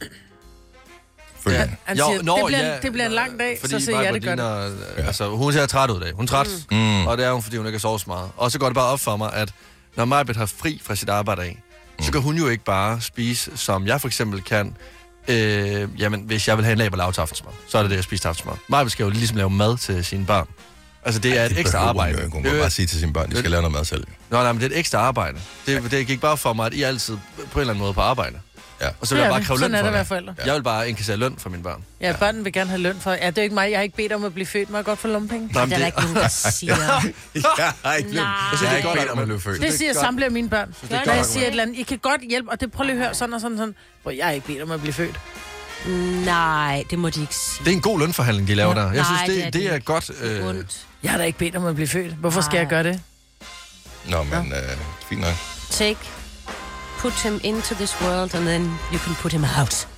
Speaker 3: Følgende.
Speaker 6: Han siger, det bliver en lang dag, så siger jeg det godt.
Speaker 4: Altså, hun ser træt ud af. Hun er træt, og det er hun, fordi hun ikke har sovet så meget. Og så går det bare op for mig, at når Majbet har fri fra sit arbejde af, så kan hun jo ikke bare spise, som jeg for eksempel kan. Jamen, hvis jeg vil have en laber til aftensmad, så er det det, jeg spiser til aftensmad. Majbet skal jo ligesom lave mad til sine børn. Altså, det er et ekstra arbejde.
Speaker 3: Hun kan bare sige til sine børn, de skal lave noget mad selv.
Speaker 4: Nej, men det er et ekstra arbejde. Det gik bare for mig, at I altid på en eller anden måde på arbejde.
Speaker 3: Ja.
Speaker 4: Og så vil jeg bare kræve løn for
Speaker 6: det. Forældre.
Speaker 4: Jeg vil bare indkassere løn for mine børn.
Speaker 6: Ja, børnene vil gerne have løn for. Ja, det er ikke mig. Jeg har ikke bedt om at blive født. Må jeg godt få lommepenge?
Speaker 5: Det er der ikke nogen, der siger.
Speaker 3: Jeg har ikke bedt om at blive født.
Speaker 6: Det siger samtlige af mine børn. Når jeg siger et eller andet, I kan godt hjælpe, og det prøv lige at høre sådan og sådan. Hvor jeg har ikke bedt om at blive født.
Speaker 5: Nej, det må de ikke sige.
Speaker 4: Det er en god lønforhandling, de laver der. Jeg synes, det er godt.
Speaker 6: Jeg har da ikke bedt om at blive født. Hvorfor skal jeg gøre det?
Speaker 3: Nå, men fint nok.
Speaker 5: Put him into this world, and then you can put him out.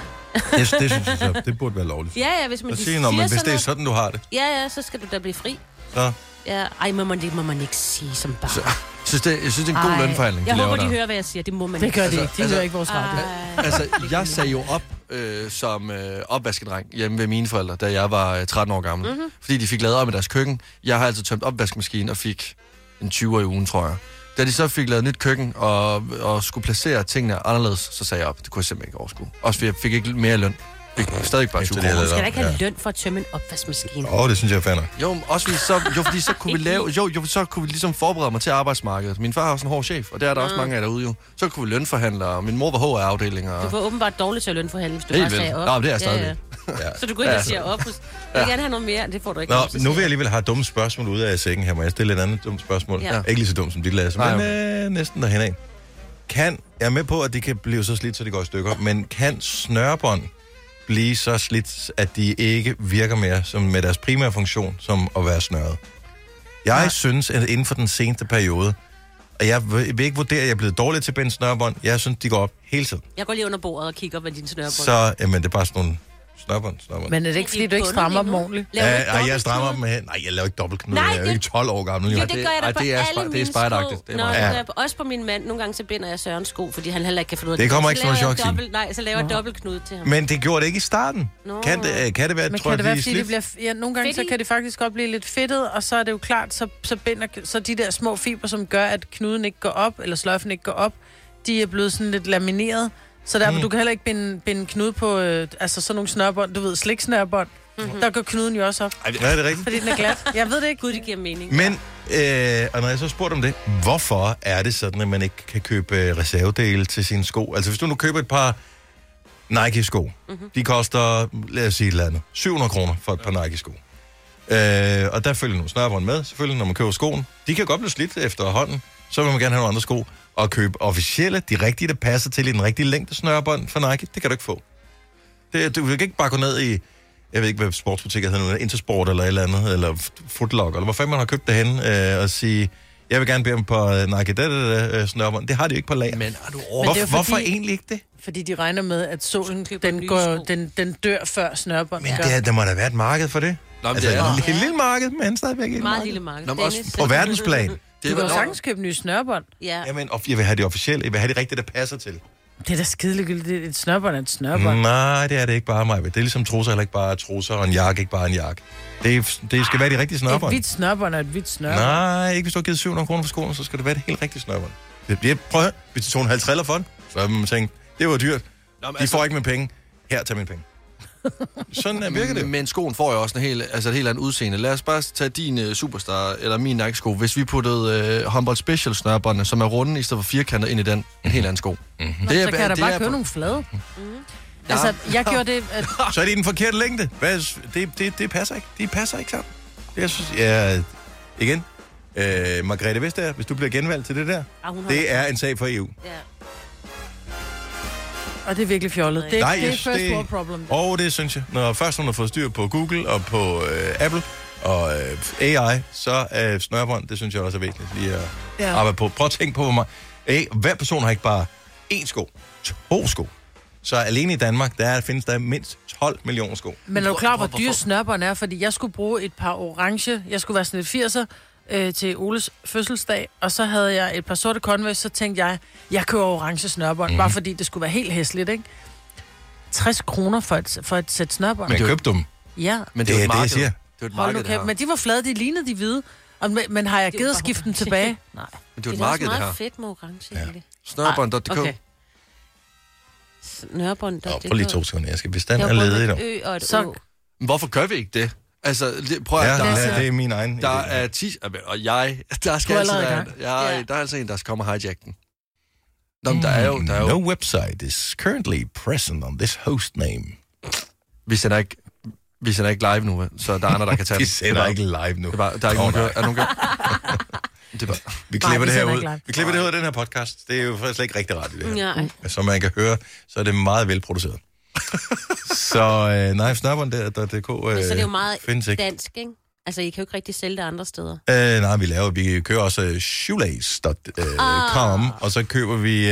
Speaker 3: Det synes jeg så. Det burde være lovligt.
Speaker 5: Ja, hvis man
Speaker 3: siger, men hvis det er sådan, du har det.
Speaker 5: Ja, så skal du da blive fri.
Speaker 3: Så.
Speaker 5: Ja, det må man ikke sige som barn.
Speaker 4: Jeg synes, det er en god lønforhandling,
Speaker 5: jeg
Speaker 4: de laver
Speaker 5: håber,
Speaker 4: der.
Speaker 5: de hører, hvad jeg siger. Det må man
Speaker 6: det
Speaker 5: ikke.
Speaker 6: gør de ikke. De hører ikke vores radio.
Speaker 4: Altså, jeg sagde jo op som opvaskedreng hjemme ved mine forældre, da jeg var 13 år gammel. Mm-hmm. Fordi de fik lavet op i deres køkken. Jeg har altid tømt opvaskemaskinen og fik en 20'er i ugen, tror jeg. Da de så fik lavet nyt køkken og skulle placere tingene anderledes, så sagde jeg op. Det kunne jeg simpelthen ikke overskue. Også fordi jeg fik ikke mere løn. Jeg fik stadig bare 20 kroner.
Speaker 5: Du skal da ikke have løn for at tømme en opvaskemaskine.
Speaker 3: Det synes jeg er fair nok.
Speaker 4: Jo, også fordi så kunne vi lave... så kunne vi ligesom forberede mig til arbejdsmarkedet. Min far har også en hård chef, og der er der også mange af derude jo. Så kunne vi lønforhandle, og min mor var HR-afdelinger.
Speaker 5: Du får åbenbart dårligt til at lønforhandle, hvis du bare sagde op.
Speaker 4: Nej, det er stadig.
Speaker 5: Ja. Så du går ind og siger op. Jeg vil gerne have noget mere, det får du ikke.
Speaker 3: Nu vil jeg alligevel have dumme spørgsmål ud af sækken her. Må jeg stille et andet dumt spørgsmål? Ja. Ikke lige så dumt som dit, Lasse, men næsten derhen af. Jeg er med på, at de kan blive så slidt, så de går i stykker, men kan snørebånd blive så slidt, at de ikke virker mere som med deres primære funktion, som at være snørret? Jeg synes, at inden for den seneste periode, og jeg vil ikke vurdere, at jeg er blevet dårlig til at binde snørebånd. Jeg synes, de går op hele tiden.
Speaker 5: Jeg går lige under bordet og kigger på dine snørebånd.
Speaker 3: Så, jamen, det er bare sådan nogle snørbånd.
Speaker 6: Men er det ikke, fordi du ikke strammer dem ordentligt?
Speaker 3: Jeg strammer dem med. Nej, jeg laver ikke dobbeltknude. Jeg er jo ikke 12 år gammel.
Speaker 5: Jo, det gør jeg da på alle mine sko.
Speaker 4: Det
Speaker 5: også på min mand. Nogle gange så binder jeg Sørens sko, fordi han heller ikke kan finde ud af
Speaker 3: det. Det kommer ikke som en chok, Signe.
Speaker 5: Nej, så laver jeg dobbeltknude til ham.
Speaker 3: Men det gjorde det ikke i starten. Kan det være,
Speaker 6: men
Speaker 3: tror jeg,
Speaker 6: fordi det bliver... Ja, nogle gange så kan det faktisk godt blive lidt fedtet, og så er det jo klart, så de der små fiber, som gør, at knuden ikke går op, eller sløjfen ikke går op, de er blevet sådan lidt lamineret. Så derfor, du kan heller ikke binde knude på, altså sådan nogle snørbånd, du ved, sliksnørbånd. Mm-hmm. Der går knuden jo også op.
Speaker 3: Er det rigtigt?
Speaker 6: Fordi den er glat. Jeg ved det ikke.
Speaker 5: Gud, det giver mening.
Speaker 3: Men, og når jeg så spurgte om det, hvorfor er det sådan, at man ikke kan købe reservedele til sine sko? Altså, hvis du nu køber et par Nike-sko, de koster, lad os sige et eller andet, 700 kroner for et par Nike-sko. Og der følger nogle snørbånd med, selvfølgelig, når man køber skoen. De kan godt blive slidt efterhånden, så vil man gerne have nogle andre sko. Og købe officielle, de rigtige, der passer til i den rigtige længde snørbånd fra Nike, det kan du ikke få. Du kan ikke bare gå ned i, jeg ved ikke, hvad sportsbutikker hedder nu, Intersport eller et eller andet, eller Footlocker, eller hvor fanden man har købt det henne, og sige, jeg vil gerne bede dem på Nike, snørbånd. Det har de jo ikke på lager.
Speaker 4: Men
Speaker 3: hvorfor egentlig ikke det?
Speaker 6: Fordi de regner med, at solen, den dør før snørbånd.
Speaker 3: Men der må da være et marked for det.
Speaker 4: Nå,
Speaker 3: altså, et lille marked, men stadigvæk et
Speaker 5: meget lille marked.
Speaker 3: På verdensplan.
Speaker 6: Du kan jo sagtens købe nye snørbånd.
Speaker 5: Ja.
Speaker 3: Jamen, jeg vil have det officielle. Jeg vil have det rigtige, der passer til.
Speaker 6: Det er da skideligt. Et snørbånd er et snørbånd.
Speaker 3: Nej, det er det ikke bare mig. Det er ligesom trusser, heller ikke bare trusser, og en jakke, ikke bare en jakke. Det skal være de rigtige snørbånd.
Speaker 6: Et hvidt snørbånd er et hvidt snørbånd.
Speaker 3: Nej, ikke hvis du har givet 700 kroner for skoene, så skal det være det helt rigtige snørbånd. Prøv at høre, hvis de tog en halv triller for den, så har man tænkt, det var dyrt. De får ikke med penge. Her, tag mine penge. Sådan virker det.
Speaker 4: Men skoen får jo også et helt andet udseende. Lad os bare tage din Superstar, eller min Nike-sko. Hvis vi puttede Humboldt Special snørbåndene, som er runde, i stedet for firkantet ind i den, en helt anden sko.
Speaker 6: Mm-hmm. Så kan jeg da bare købe nogle flade. Altså, jeg gjorde det...
Speaker 3: Så er det i den forkerte længde. Det passer ikke. De passer ikke sammen. Jeg synes, igen, Margrethe Vestager, hvis du bliver genvalgt til det der, det er en sag for EU.
Speaker 5: Ja.
Speaker 6: Og det er virkelig fjollet. Det er,
Speaker 3: Nej,
Speaker 6: det er
Speaker 3: jeg
Speaker 6: first
Speaker 3: synes,
Speaker 6: world problem.
Speaker 3: Det synes jeg. Når først hun har fået styr på Google og på Apple og AI, så snørbånd, det synes jeg også er vigtigt lige at arbejde på. Prøv at tænke på, hvor meget... hver person har ikke bare 1 sko, 2 sko. Så alene i Danmark, findes der mindst 12 millioner sko.
Speaker 6: Men er du klar, hvor dyre snørbånd er? Fordi jeg skulle bruge et par orange, jeg skulle være sådan lidt 80'er til Oles fødselsdag, og så havde jeg et par sorte Converse, så tænkte jeg køber orange snørbånd, bare fordi det skulle være helt hæsligt, ikke? 60 kroner for et sæt snørbånd.
Speaker 3: Men købte dem.
Speaker 6: Ja.
Speaker 4: Men det er jo et marked.
Speaker 3: Det, jeg siger.
Speaker 4: Det er et marked, det her.
Speaker 6: Men de var flade, de lignede de hvide. Men har jeg givet at skifte dem tilbage? Nej.
Speaker 4: Men det er jo et marked, det her.
Speaker 5: Det er også meget fedt med orange, egentlig.
Speaker 4: Snørbånd.dk.
Speaker 6: Okay.
Speaker 5: Snørbånd.dk.
Speaker 3: Prøv lige 2 sekunder, jeg skal bestand er ledig nu.
Speaker 6: Så
Speaker 4: Hvorfor gør vi ikke det? Altså, prøv at...
Speaker 3: Det er min egen
Speaker 4: Der
Speaker 3: idé.
Speaker 4: er 10... Og der skal altså være... Der er altså en, der skal komme og hijack den. Nå, men der er jo...
Speaker 3: No website is currently present on this host name.
Speaker 4: Vi sender ikke live nu, så der er andre, der kan tage
Speaker 3: Vi sender ikke live nu.
Speaker 4: der er ikke nogen, er nogen
Speaker 3: Vi klipper det her ud. Vi klipper det ud af den her podcast. Det er jo faktisk ikke rigtig radio, det her.
Speaker 5: Ja.
Speaker 3: Som man kan høre, så er det meget velproduceret. Så snørbånd.dk
Speaker 5: Men så er det jo meget
Speaker 3: findes ikke.
Speaker 5: dansk, ikke? Altså, I kan jo ikke rigtig sælge det andre steder.
Speaker 3: Vi kører også shoelace.com, og så køber vi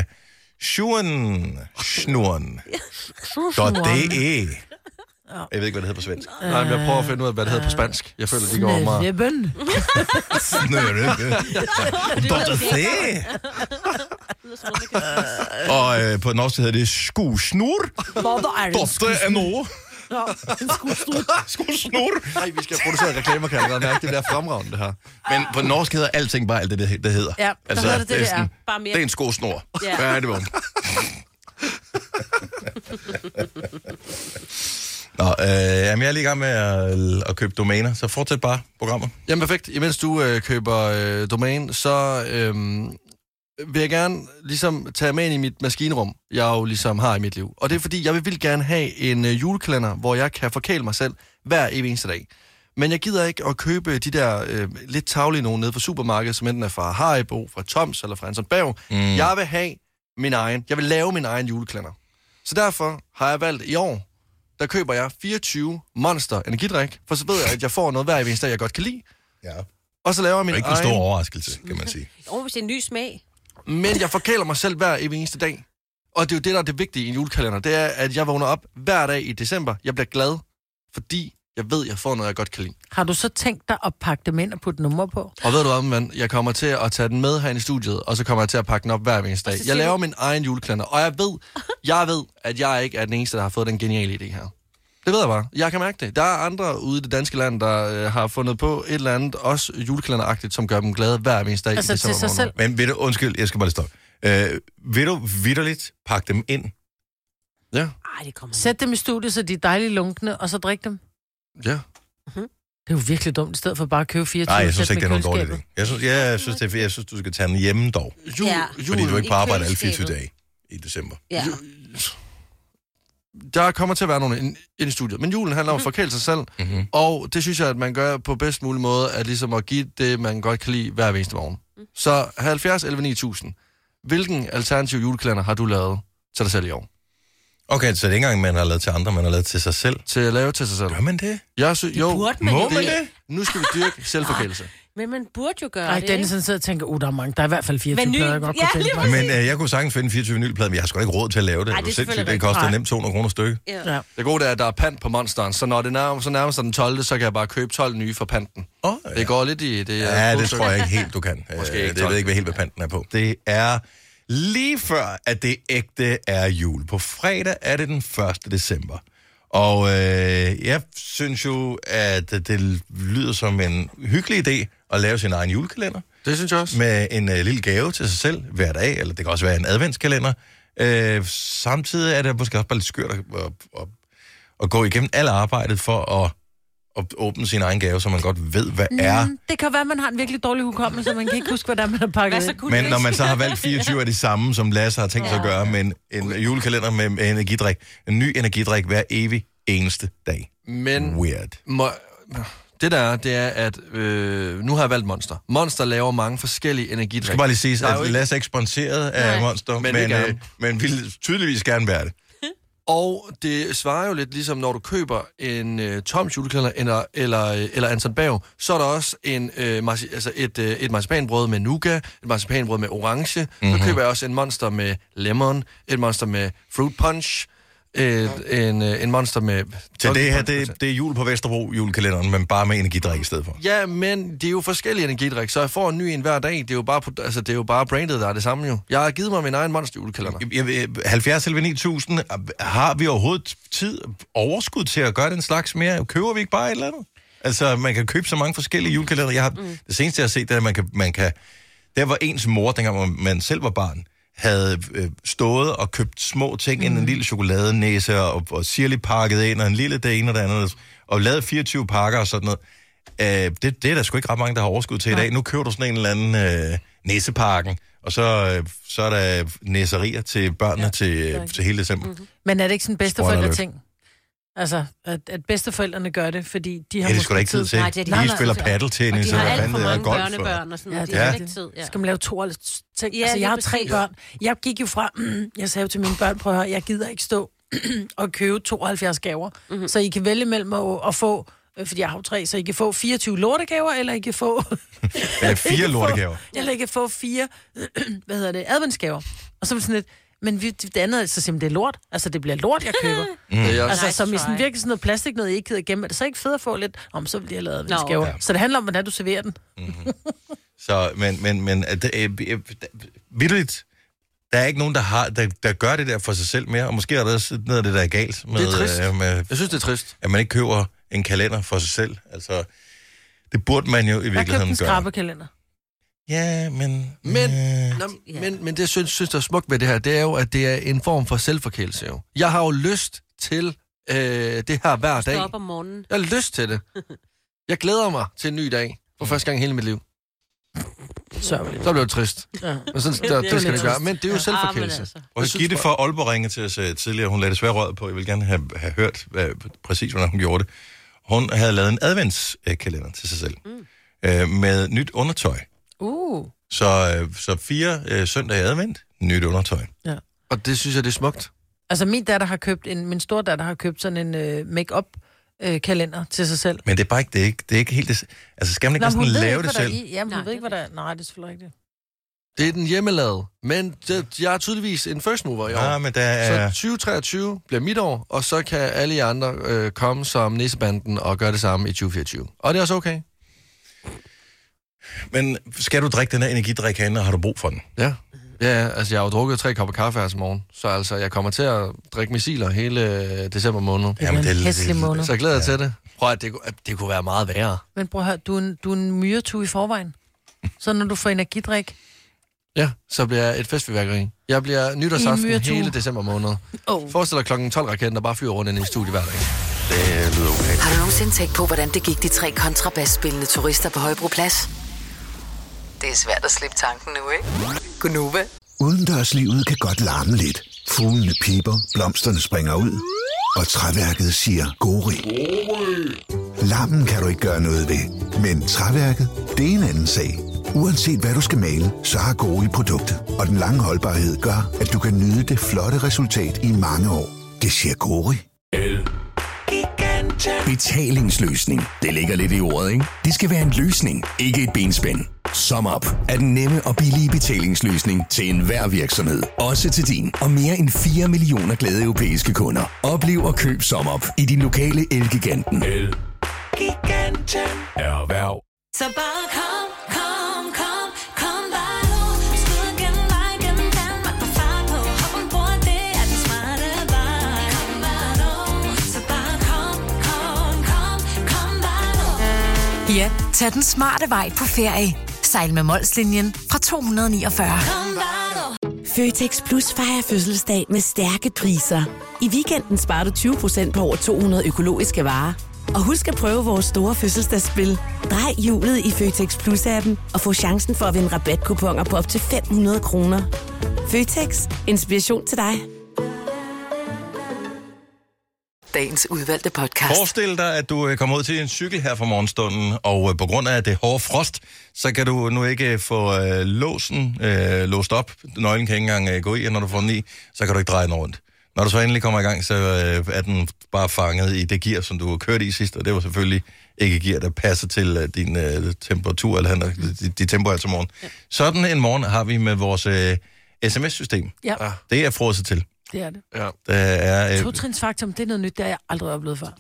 Speaker 3: schuren.de. Jeg ved ikke, hvad det hedder på svensk.
Speaker 4: Nej, men jeg prøver at finde ud af, hvad det hedder på spansk. Jeg føler, det går over mig.
Speaker 3: Og på norsk hedder det skosnor. Dotte no. Skosnor.
Speaker 4: Nej, vi skal producere reklamer, kan jeg godt mærke. Det bliver fremragende, det her.
Speaker 3: Men på norsk hedder alting bare alt det hedder.
Speaker 6: Ja,
Speaker 3: altså,
Speaker 6: det er
Speaker 3: sådan,
Speaker 5: Bare mere.
Speaker 3: det er en skosnor.
Speaker 5: Ja.
Speaker 3: Hvad er det, bum? Jamen, jeg er lige i gang med at købe domæner, så fortsæt bare programmet.
Speaker 4: Jamen, perfekt. Imens du køber domæne, så vil jeg gerne ligesom tage med ind i mit maskinrum, jeg jo ligesom har i mit liv. Og det er fordi, jeg vil gerne have en julekalender, hvor jeg kan forkæle mig selv hver eneste dag. Men jeg gider ikke at købe de der lidt tavlige nogen nede fra supermarkedet, som enten er fra Haribo, fra Toms eller fra Anson Berg. Jeg vil have min egen. Jeg vil lave min egen julekalender. Så derfor har jeg valgt i år, der køber jeg 24 Monster energidrik, for så ved jeg, at jeg får noget hver eneste dag, jeg godt kan lide.
Speaker 3: Ja.
Speaker 4: Og så laver jeg min
Speaker 3: Det er ikke en stor overraskelse, kan man sige.
Speaker 5: Hvis det er en ny smag.
Speaker 4: Men jeg forkæler mig selv hver eneste dag. Og det er jo det, der er det vigtige i en julekalender. Det er, at jeg vågner op hver dag i december. Jeg bliver glad, fordi jeg ved, jeg får noget, jeg godt kan lide.
Speaker 6: Har du så tænkt dig at pakke dem ind og putte nummer på?
Speaker 4: Og ved du hvad, mand? Jeg kommer til at tage den med herinde i studiet, og så kommer jeg til at pakke den op hver eneste dag. Jeg laver min egen julekalender, og jeg ved, at jeg ikke er den eneste, der har fået den geniale idé her. Det ved jeg bare. Jeg kan mærke det. Der er andre ude i det danske land, der har fundet på et eller andet, også julekalenderagtigt, som gør dem glade hver eneste dag.
Speaker 6: Altså til sig selv?
Speaker 3: Men vil du, undskyld, jeg skal bare lige stoppe. Vil du vitterligt pakke dem ind?
Speaker 4: Ja.
Speaker 5: Ej, det kommer.
Speaker 6: Sæt dem i studiet, så de er dejligt lunkne, og så drik dem.
Speaker 4: Ja.
Speaker 6: Det er jo virkelig dumt, i stedet for bare at købe 24
Speaker 3: Nej, jeg synes
Speaker 6: sæt
Speaker 3: ikke, det er
Speaker 6: med
Speaker 3: nogen dårlig idé. Jeg synes, du skal tage den hjemme dog. Fordi du ikke på arbejde alle 24 dage i december.
Speaker 5: Ja.
Speaker 4: Der kommer til at være nogen ind i studiet. Men julen handler om at forkæle sig selv. Og det synes jeg, at man gør på bedst mulig måde, at ligesom at give det, man godt kan lide hver eneste morgen. Så 70 11 9000. Hvilken alternativ julekalender har du lavet til dig selv i år?
Speaker 3: Okay, så det er ikke engang, man har lavet til andre, man har lavet til sig selv.
Speaker 4: Til at lave til sig selv.
Speaker 3: Gør man det?
Speaker 5: Burde man
Speaker 3: Må
Speaker 5: jo.
Speaker 3: man det?
Speaker 4: Nu skal vi dyrke selvforkælelse.
Speaker 5: Men man burde jo gøre
Speaker 6: Nej,
Speaker 5: det,
Speaker 6: Dennis sidder og tænker, der er mange. Der er i hvert fald 24 plader, jeg godt kunne tænke mig.
Speaker 3: Men jeg kunne sagtens finde 24 vinylplader, men jeg har sgu da ikke råd til at lave det.
Speaker 5: Ej, det er selvfølgelig
Speaker 3: det koster
Speaker 5: rigtigt.
Speaker 3: nemt 200 kroner stykke.
Speaker 6: Ja.
Speaker 4: Det gode er, at der er pant på Monsteren, så når det nærmer sig den 12., så kan jeg bare købe 12 nye for panten.
Speaker 3: Ja.
Speaker 4: Det går lidt i det.
Speaker 3: Ja, det tror jeg ikke helt, du kan.
Speaker 4: Måske ikke
Speaker 3: det ved jeg ikke, hvad helt hvad panten er på. Det er lige før, at det ægte er jul. På fredag er det den 1. december. Og jeg synes jo, at det lyder som en hyggelig idé at lave sin egen julekalender.
Speaker 4: Det synes jeg også.
Speaker 3: Med en lille gave til sig selv hver dag, eller det kan også være en adventskalender. Samtidig er det måske også bare lidt skørt at gå igennem alt arbejdet for at åbne sin egen gave, så man godt ved, hvad er.
Speaker 6: Det kan være, at man har en virkelig dårlig hukommelse, så man kan ikke huske, hvordan man har pakket det.
Speaker 3: Men når man så har valgt 24 af de samme, som Lasse har tænkt sig at gøre, med en julekalender med energidrik, en ny energidrik hver evig eneste dag.
Speaker 4: Men
Speaker 3: weird.
Speaker 4: Det er, at nu har jeg valgt Monster. Monster laver mange forskellige energidrik.
Speaker 3: Jeg skal bare lige sige, at Lasse er ikke sponsoreret af Monster, men vil tydeligvis gerne være det.
Speaker 4: Og det svarer jo lidt ligesom, når du køber en Toms julekalender eller Anton Berg, så er der også et marcipanbrød med nougat, et marcipanbrød med orange. Så køber jeg også en Monster med lemon, et Monster med fruit punch, en Monster med...
Speaker 3: Så det her, det er jul på Vesterbro, julekalenderen, men bare med energidrik i stedet for.
Speaker 4: Ja, men det er jo forskellige energidrik, så jeg får en ny en hver dag. Det er jo bare brandet, der er det samme jo. Jeg har givet mig min egen Monster julekalender.
Speaker 3: 70 eller 9000, har vi overhovedet overskud til at gøre den slags mere? Køber vi ikke bare et eller andet? Altså, man kan købe så mange forskellige julekalender. Det seneste, jeg har set, det er, at man kan... Der var ens mor, dengang man selv var barn, havde stået og købt små ting, en lille chokoladenæse og sirlig pakket ind, og en lille det ene og det andet, og lavet 24 pakker og sådan noget. Det er der sgu ikke ret mange, der har overskud til i dag. Nu køber du sådan en eller anden næsepakken, og så er der næserier til børnene til hele december.
Speaker 6: Men er det ikke sådan bedsteforældre ting? Altså, at bedsteforældrene gør det, fordi de har
Speaker 3: det er sgu da ikke tid til. De spiller paddeltennis,
Speaker 5: og de har
Speaker 3: eller
Speaker 5: alt for mange
Speaker 3: golf.
Speaker 5: børnebørn og sådan noget.
Speaker 6: Ja,
Speaker 5: De har ikke tid.
Speaker 6: Skal man lave 52 ting?
Speaker 5: Ja,
Speaker 6: altså, jeg har 3
Speaker 5: præcis.
Speaker 6: børn. Jeg gik jo fra... Jeg sagde jo til mine børn, prøv at høre, jeg gider ikke stå og købe 72 gaver. Så I kan vælge mellem at få... Fordi jeg har jo 3, så I kan få 24 lortegaver, eller I kan få...
Speaker 3: Eller 4 lortegaver.
Speaker 6: Eller I kan få 4, adventsgaver. Og så sådan lidt... Men det andet, så simpelthen det er lort. Altså, det bliver lort, jeg køber. Altså, som i sådan virkelig sådan noget plastik, noget I ikke gider gemme. Er det så ikke fedt at få lidt? Så vil jeg lave adventsgaver. No. Så det handler om, hvordan du serverer den.
Speaker 3: Så, men vitterligt, der er ikke nogen, der gør det der for sig selv mere, og måske er der også noget af det, der er galt med...
Speaker 4: Det er trist. Jeg synes, det er trist.
Speaker 3: At man ikke køber en kalender for sig selv. Altså, det burde man jo i virkeligheden gøre.
Speaker 6: Jeg købte en skrabekalender.
Speaker 3: Ja, men
Speaker 4: det, jeg synes, der er smukt ved det her, det er jo, at det er en form for selvforkælelse jo. Jeg har jo lyst til det her hver dag.
Speaker 5: Stå op om morgenen.
Speaker 4: Jeg har lyst til det. Jeg glæder mig til en ny dag, for første gang i hele mit liv. Så blev det trist. Ja. Og sådan, det skal det gøre. Men det er jo selvforkælelse.
Speaker 5: Altså.
Speaker 3: Og Gitte fra Aalborg ringede til os tidligere. Hun lagde desværre røret på. Jeg vil gerne have hørt præcis, hvordan hun gjorde det. Hun havde lavet en adventskalender til sig selv. Med nyt undertøj. Så 4 søndage i advent, nyt undertøj. Ja.
Speaker 4: Og det synes jeg, det er smukt.
Speaker 6: Altså min store datter har købt sådan en make-up kalender til sig selv.
Speaker 3: Men det er bare ikke, det er ikke helt det. Altså skal man ikke næsten lave det selv?
Speaker 6: Jamen hun ved ikke, hvad der er. Nej, det er selvfølgelig ikke det.
Speaker 4: Det er den hjemmelavede, men jeg er tydeligvis en first mover i år.
Speaker 3: Ja, men der er...
Speaker 4: Så 2023 bliver mit år, og så kan alle jer andre komme som nissebanden og gøre det samme i 2024. Og det er også okay.
Speaker 3: Men skal du drikke den her energidrik herinde, og har du brug for den?
Speaker 4: Ja. Ja, altså jeg har jo drukket 3 kopper kaffe her til morgen, så altså jeg kommer til at drikke missiler hele december måned.
Speaker 6: Jamen, det er en hæslig måned.
Speaker 4: Så jeg glæder til det. Prøv at det kunne være meget værre.
Speaker 6: Men prøv at høre, du er en myretue i forvejen. Så når du får energidrik...
Speaker 4: Ja, så bliver jeg et festfyrværkeri. Jeg bliver nytårsaften hele december måned. Forestil dig klokken 12 raketten, der bare flyver rundt ind i studiet hver dag.
Speaker 3: Det lyder okay.
Speaker 2: Har du nogensinde tænkt på, hvordan det gik de 3 kontrabasspillende turister på Højbroplads? Det er svært at slippe tanken nu, ikke? Gunova.
Speaker 10: Udendørslivet kan godt larme lidt. Fuglene piper, blomsterne springer ud, og træværket siger gori. Larmen kan du ikke gøre noget ved, men træværket, det er en anden sag. Uanset hvad du skal male, så har Gori produktet, og den lange holdbarhed gør, at du kan nyde det flotte resultat i mange år. Det siger Gori.
Speaker 11: Betalingsløsning. Det ligger lidt i ordet, ikke? Det skal være en løsning, ikke et benspænd. SumUp er den nemme og billige betalingsløsning til enhver virksomhed. Også til din og mere end 4 millioner glade europæiske kunder. Oplev og køb SumUp i din lokale Elgiganten.
Speaker 1: Elgiganten.
Speaker 11: Erhverv.
Speaker 1: Så bare kom bare nu. Skud gennem vej, gennem Danmark på far på. Hop ombord, det er den smarte vej. Kom bare nu. Så bare kom bare nu.
Speaker 12: Ja, tag den smarte vej på ferie. Sejl med Molslinjen fra 249.
Speaker 1: Kom bare nu.
Speaker 13: Føtex Plus fejrer fødselsdag med stærke priser. I weekenden sparer du 20% på over 200 økologiske varer. Og husk at prøve vores store fødselsdagsspil. Drej hjulet i Føtex Plus-appen og få chancen for at vinde rabatkuponer på op til 500 kroner. Føtex. Inspiration til dig.
Speaker 2: dagens udvalgte podcast.
Speaker 3: Forestil dig, at du kommer ud til en cykel her fra morgenstunden, og på grund af det hårde frost, så kan du nu ikke få låsen låst op. Nøglen kan ikke engang gå i, og når du får den i, så kan du ikke dreje den rundt. Når du så endelig kommer i gang, så er den bare fanget i det gear, som du har kørt i sidst, og det var selvfølgelig ikke gear, der passer til din temperatur, eller dit tempo altså morgen. Ja. Sådan en morgen har vi med vores sms-system.
Speaker 6: Ja.
Speaker 3: Det er frosset til.
Speaker 6: Det er det.
Speaker 3: Ja. Der er,
Speaker 6: totrinsfaktum, det er noget nyt, det har jeg aldrig oplevet før.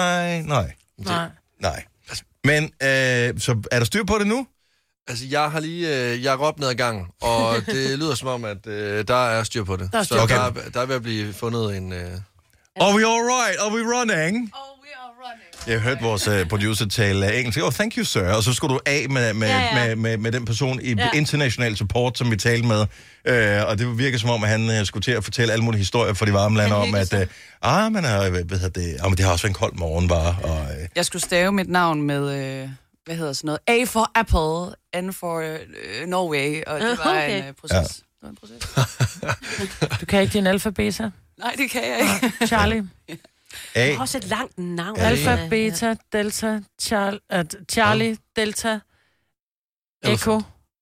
Speaker 3: Nej. Men så er der styr på det nu?
Speaker 4: Altså, jeg har lige... jeg er råbt ned ad gangen, og det lyder som om, at der er styr på det. Så
Speaker 3: okay.
Speaker 4: der er ved at blive fundet en...
Speaker 3: Are we all right? Are we running? Jeg hørte vores producer tale engelsk. Oh, thank you, sir. Og så skulle du af med den person i international support, som vi talte med. Og det virker som om, at han skulle til at fortælle alle mulige historier for de varme lande om, at man har, men det har også en kold morgen bare. Og,
Speaker 14: Jeg skulle stave mit navn med... hvad hedder sådan noget? A for Apple, N for Norway, og det var en proces. Ja. Det var en proces.
Speaker 6: Du kan ikke din alfabeta?
Speaker 14: Nej, det kan jeg ikke.
Speaker 6: Charlie.
Speaker 5: A. Det er også et langt navn.
Speaker 6: Alfa, beta, delta, Charlie, delta, Echo,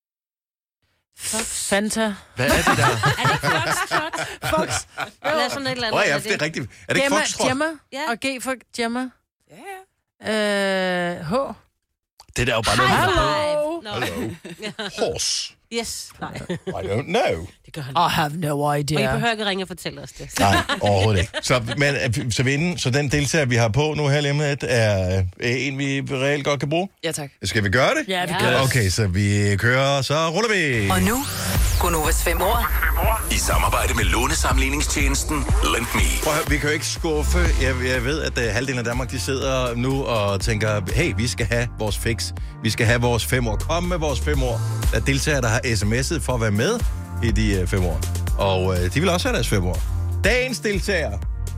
Speaker 6: Fanta.
Speaker 4: Hvad er det der?
Speaker 5: Er det ikke Foxtrot?
Speaker 6: Fox.
Speaker 5: Eller sådan et eller andet.
Speaker 3: Ja, det er rigtigt. Er det ikke Foxtrot?
Speaker 6: Gemma, og G for Gemma. Ja. H.
Speaker 4: Det der er jo bare noget.
Speaker 3: Hello. Horse.
Speaker 5: Yes. Nej.
Speaker 3: I don't know.
Speaker 5: Det gør han.
Speaker 6: I have no idea.
Speaker 5: Og I behøver ikke ringe og fortælle os det.
Speaker 3: Nej, overhovedet ikke. Så den deltager, vi har på nu her lige med, er en, vi reelt godt kan bruge?
Speaker 14: Ja, tak.
Speaker 3: Skal vi gøre det?
Speaker 6: Ja, vi gør det.
Speaker 3: Okay, så vi kører, så ruller vi.
Speaker 2: Og nu, Gunovas 5 år.
Speaker 7: I samarbejde med lånesamligningstjenesten Lend Me.
Speaker 3: Prøv at høre, vi kan jo ikke skuffe. Jeg ved, at halvdelen af Danmark, de sidder nu og tænker, hey, vi skal have vores fix. Vi skal have vores 5 år. Kom med vores 5 år. Der er deltagere, der har sms'et for at være med i de 5 år. Og de vil også have deres 5 år. Dagens deltager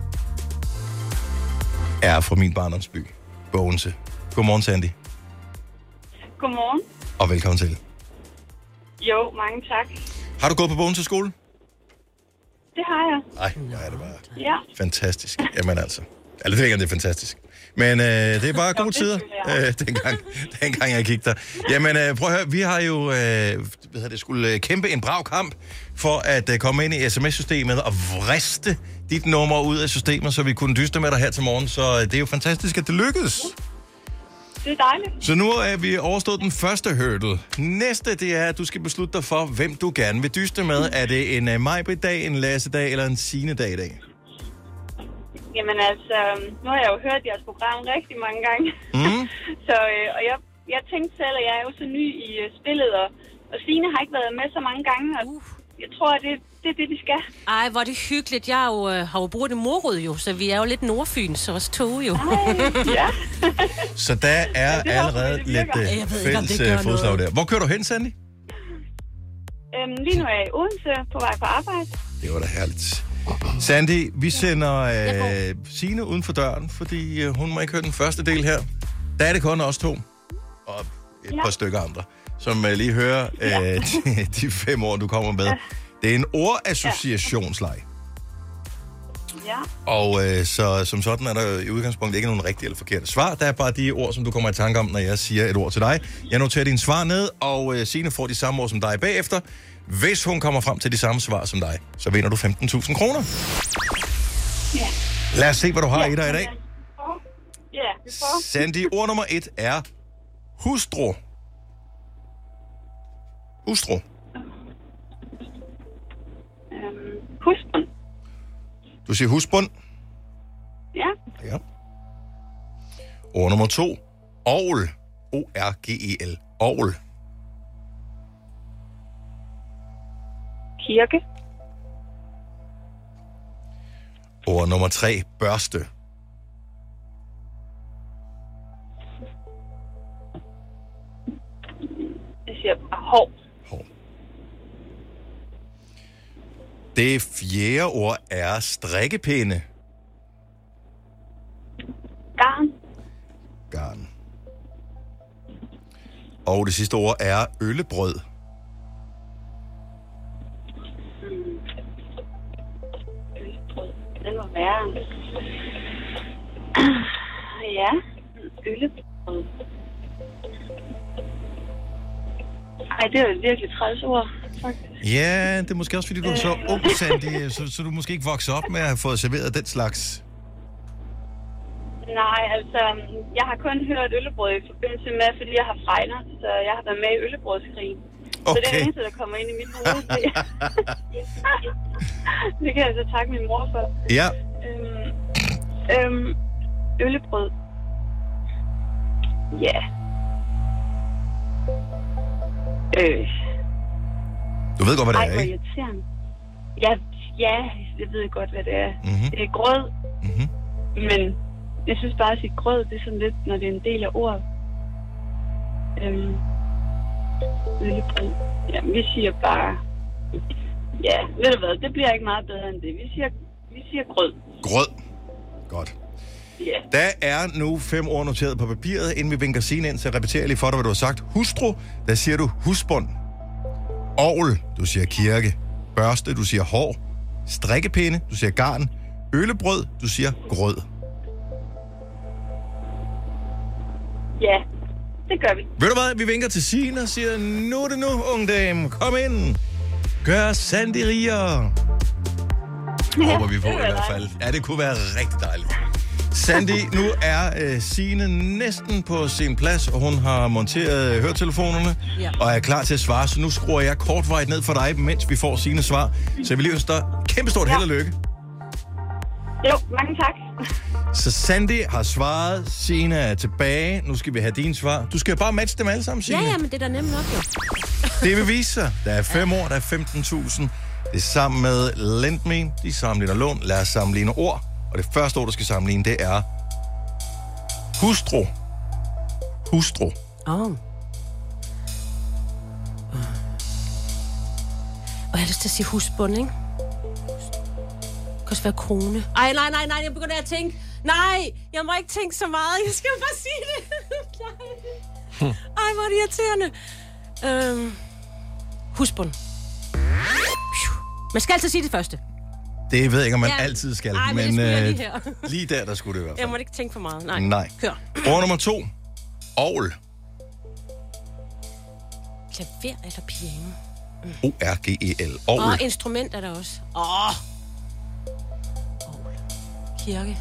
Speaker 3: er fra min barndomsby, Bogense. Godmorgen, Sandy.
Speaker 8: Godmorgen.
Speaker 3: Og velkommen til.
Speaker 8: Jo, mange tak.
Speaker 3: Har du gået på Bogense skole?
Speaker 8: Det har jeg.
Speaker 3: Nej, hvor er det bare
Speaker 8: Ja.
Speaker 3: fantastisk. Jamen altså. Eller det ved ikke, om det er fantastisk. Men det er bare gode tider, dengang jeg gik der. Jamen prøv at høre, vi har jo skulle kæmpe en brav kamp for at komme ind i sms-systemet og vriste dit nummer ud af systemet, så vi kunne dyste med dig her til morgen. Så det er jo fantastisk, at det lykkedes.
Speaker 8: Det er dejligt.
Speaker 3: Så nu er vi overstået den første hurdle. Næste, det er, at du skal beslutte dig for, hvem du gerne vil dyste med. Er det en Maj-Brit-dag, en Lasse-dag eller en Signe-dag i dag?
Speaker 8: Jamen altså, nu har jeg jo hørt jeres program rigtig mange gange. Så, og jeg tænkte selv, at jeg er jo så ny i spillet, og Signe har ikke været med så mange gange, og jeg tror, at det er det, de skal.
Speaker 5: Ej, hvor er det hyggeligt. Jeg har jo brugt i Morud jo, så vi er jo lidt Nordfyn, så os to jo.
Speaker 8: Ja.
Speaker 3: Så der er allerede lidt fælles fodslag der. Hvor kører du hen, Sandy?
Speaker 8: Lige nu er jeg i Odense på vej på arbejde.
Speaker 3: Det var da herligt. Sandy, vi sender Signe uden for døren, fordi hun må ikke høre den første del her. Der er det kun os to, og et par stykker andre, som lige hører de 5 år, du kommer med. Det er en ordassociationsleg.
Speaker 8: Ja.
Speaker 3: Og så som sådan er der i udgangspunktet ikke nogen rigtige eller forkerte svar. Der er bare de ord, som du kommer i tanke om, når jeg siger et ord til dig. Jeg noterer dine svar ned, og Signe får de samme ord som dig bagefter. Hvis hun kommer frem til de samme svar som dig, så vinder du 15.000 kroner.
Speaker 8: Ja.
Speaker 3: Lad os se, hvad du har i dig i dag.
Speaker 8: Ja, vi får.
Speaker 3: Sandy, ord nummer 1 er hustru. Hustru.
Speaker 8: Husbund.
Speaker 3: Du siger husbund.
Speaker 8: Ja.
Speaker 3: Ja. Ord nummer 2. Orgel. O-R-G-E-L. Orgel.
Speaker 8: Kirke.
Speaker 3: Ord nummer 3. Børste.
Speaker 8: Jeg siger bare hår.
Speaker 3: Det 4. ord er strikkepinde.
Speaker 8: Garn.
Speaker 3: Garn. Og det sidste ord er øllebrød.
Speaker 8: Øllebrød. Den var værre.
Speaker 15: Ja, øllebrød. Ej, det er jo et virkelig træls ord, faktisk.
Speaker 3: Ja, det er måske også, fordi du er så ung, Sandy, så du måske ikke vokser op med at have fået serveret den slags.
Speaker 15: Nej, altså, jeg har kun hørt øllebrød i forbindelse med, fordi jeg har fregner, så jeg har været med i øllebrødskrigen. Okay. Så det er det eneste, der kommer ind i mit hoved. Det kan jeg så takke min mor for.
Speaker 3: Ja.
Speaker 15: Øllebrød. Ja.
Speaker 3: Du ved godt, hvad det er,
Speaker 15: ikke?
Speaker 3: ikke?
Speaker 15: Irriterende. Ja, jeg ved godt, hvad det er. Mm-hmm. Det er grød. Mm-hmm. Men jeg synes bare, at sige grød, det er sådan lidt, når det er en del af ordet. Øllebrød. Ja, vi siger bare... Ja, ved du hvad, det bliver ikke meget bedre end det. Vi siger grød.
Speaker 3: Grød. Godt.
Speaker 15: Ja.
Speaker 3: Der er nu 5 ord noteret på papiret. Inden vi vinker Signe ind, så repeterer jeg lige for dig, hvad du har sagt. Hustru, der siger du husbund. Orgel, du siger kirke. Børste, du siger hår. Strikkepinde, du siger garn. Øllebrød, du siger grød.
Speaker 15: Ja, det gør vi.
Speaker 3: Ved du hvad, vi vinker til Signe og siger, nu er det nu, unge dame. Kom ind. Gør Sandy rigere. Håber vi på i hvert fald. Ja, det kunne være rigtig dejligt. Sandy, nu er Signe næsten på sin plads, og hun har monteret høretelefonerne og er klar til at svare. Så nu skruer jeg kortvarigt ned for dig, mens vi får Signes svar. Så jeg vil lige ønske dig kæmpestort held og lykke.
Speaker 15: Jo, mange tak.
Speaker 3: Så Sandy har svaret, Signe er tilbage. Nu skal vi have dine svar. Du skal bare matche dem alle sammen, Signe.
Speaker 5: Ja, men det er da nemt nok, jo.
Speaker 3: Det vil vise sig. Der er 5 år, der er 15.000. Det er sammen med Lend Me. De sammenligner lån. Lad os sammenligne ord. Og det første ord, du skal sammenligne, det er hustru. Hustru.
Speaker 5: Og jeg har lyst til at sige husbund, ikke? Det kan også være kone. Ej, nej, jeg begynder at tænke. Nej, jeg må ikke tænke så meget. Jeg skal bare sige det. Ej, hvor er det irriterende. Husbund. Man skal altid sige det første.
Speaker 3: Det ved jeg ikke, om man altid skal.
Speaker 5: Ej, men lige her.
Speaker 3: Lige der skulle det i hvert fald.
Speaker 5: Jeg må ikke tænke for meget.
Speaker 3: Nej.
Speaker 5: Kør.
Speaker 3: Ord nummer 2. Orgel.
Speaker 5: Klaver eller piano?
Speaker 3: O-R-G-E-L. Orgel.
Speaker 5: Og instrument er der også. Orgel. Kirke.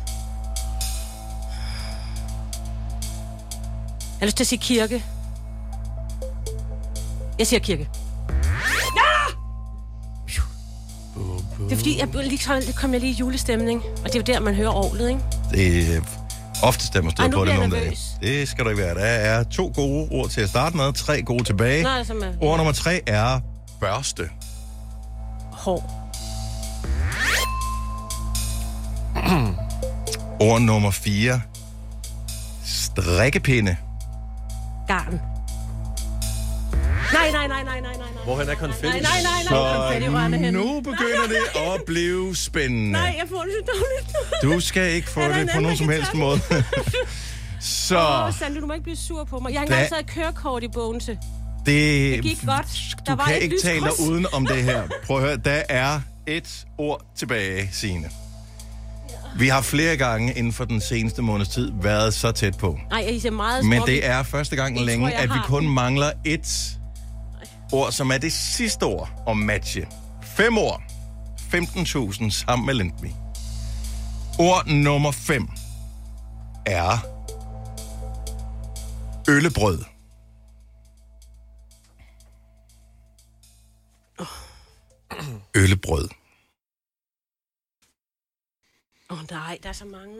Speaker 5: Jeg har lyst til at sige kirke. Jeg siger kirke. Ja! Det er fordi, jeg kom lige i julestemning. Og det er jo der, man hører orglet, ikke?
Speaker 3: Det er ofte stemmer stød på det nogle dage. Det skal du ikke være. Der er 2 gode ord til at starte med, 3 gode tilbage. Ord nummer 3 er børste.
Speaker 5: Hår.
Speaker 3: Ord nummer 4. Strikkepinde.
Speaker 5: Garn. Nej.
Speaker 4: Hvorhen er konfetti?
Speaker 5: Nej.
Speaker 3: Så nu begynder det at blive spændende.
Speaker 5: Nej, jeg får det så dårligt.
Speaker 3: Du skal ikke få det på nogen som helst måde. Så...
Speaker 5: Sandy, du må ikke blive sur på mig. Jeg har engang taget kørekort i Bogense.
Speaker 3: Det
Speaker 5: gik godt.
Speaker 3: Du kan ikke tale dig uden om det her. Prøv at høre, der er 1 ord tilbage, Signe. Vi har flere gange inden for den seneste måneds tid været så tæt på.
Speaker 5: Nej, jeg er meget
Speaker 3: men det er første gang længe, at vi kun mangler 1 ord, som er det sidste ord om matche. 5 ord. 15.000 sammen med Lend Me. Ord nummer 5 er øllebrød. Øllebrød.
Speaker 5: Nej, der er så mange.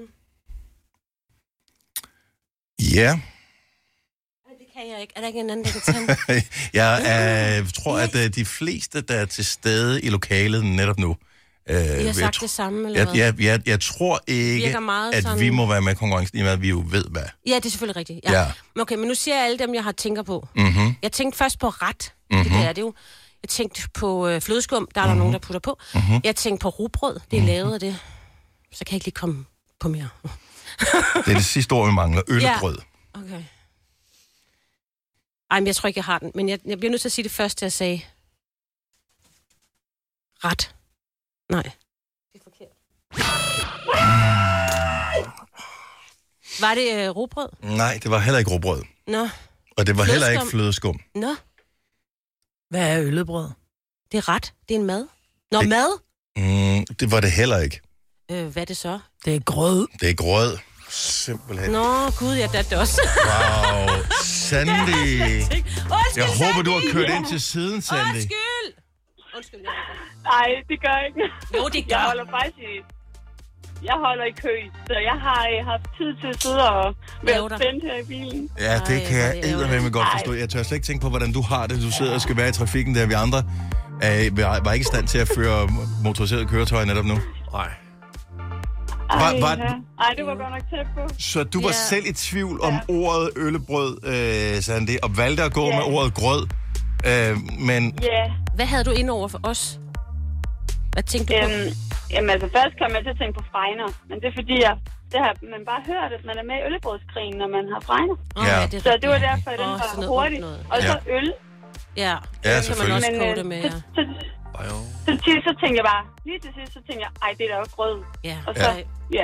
Speaker 3: Ja.
Speaker 5: Det kan jeg ikke. Er der ikke en anden, der kan tage?
Speaker 3: Jeg tror, at de fleste, der er til stede i lokalet netop nu...
Speaker 5: I har sagt det samme, eller hvad?
Speaker 3: Jeg tror ikke, at sådan... vi må være med i konkurrencen, i og med, at vi jo ved, hvad.
Speaker 5: Ja, det er selvfølgelig rigtigt. Ja. Okay, men nu siger jeg alle dem, jeg har tænker på.
Speaker 3: Mm-hmm.
Speaker 5: Jeg tænkte først på ret. Mm-hmm. Det er det jo. Jeg tænkte på flødeskum. Der er der nogen, der putter på. Mm-hmm. Jeg tænkte på rugbrød. Det er lavet af det. Så kan jeg ikke lige komme på mere.
Speaker 3: Det er det sidste ord, vi mangler. Øllebrød.
Speaker 5: Ja. Okay. Ej, men jeg tror ikke, jeg har den. Men jeg bliver nødt til at sige det første, jeg sagde. Ret. Nej. Det er forkert. Var det rugbrød?
Speaker 3: Nej, det var heller ikke rugbrød.
Speaker 5: Nå.
Speaker 3: Og det var heller ikke flødeskum.
Speaker 5: Nå.
Speaker 6: Hvad er øllebrød?
Speaker 5: Det er ret. Det er en mad. Nå, mad?
Speaker 3: Det var det heller ikke.
Speaker 5: Hvad er det så?
Speaker 6: Det er grød.
Speaker 3: Det er grød. Simpelthen.
Speaker 5: Nå, gud, jeg datte det også.
Speaker 3: Wow, Sandy. Jeg håber, du har kørt ind til siden, Sandy.
Speaker 5: Undskyld.
Speaker 15: Nej, det gør jeg ikke.
Speaker 5: Jo, det gør.
Speaker 15: Jeg holder faktisk Jeg holder i kø, så jeg har haft tid til at sidde og være spændt her i bilen.
Speaker 3: Ja, det kan jeg eddermame godt forstå. Jeg tør slet ikke tænke på, hvordan du har det. Du sidder og skal være i trafikken, der vi andre var ikke i stand til at føre motoriseret køretøj netop nu.
Speaker 4: Nej.
Speaker 15: Ej, det var godt nok tæt på.
Speaker 3: Så du var selv i tvivl om ordet øllebrød, Sandy, og valgte at gå med ordet grød. Men...
Speaker 5: Hvad havde du ind over for os? Hvad tænkte du på?
Speaker 15: Jamen altså, først kom jeg til at tænke på fregner, men det er fordi, det har man bare hørt, at man er med i øllebrødskrigen, når man har fregner. Så det var derfor, at den var hurtig. Og så øl.
Speaker 5: Ja,
Speaker 3: selvfølgelig.
Speaker 5: Kan man også koge det med,
Speaker 15: Så tænkte jeg bare, lige til sidst, så tænkte jeg, ej, det er da også grød.
Speaker 5: Ja.
Speaker 15: Og så,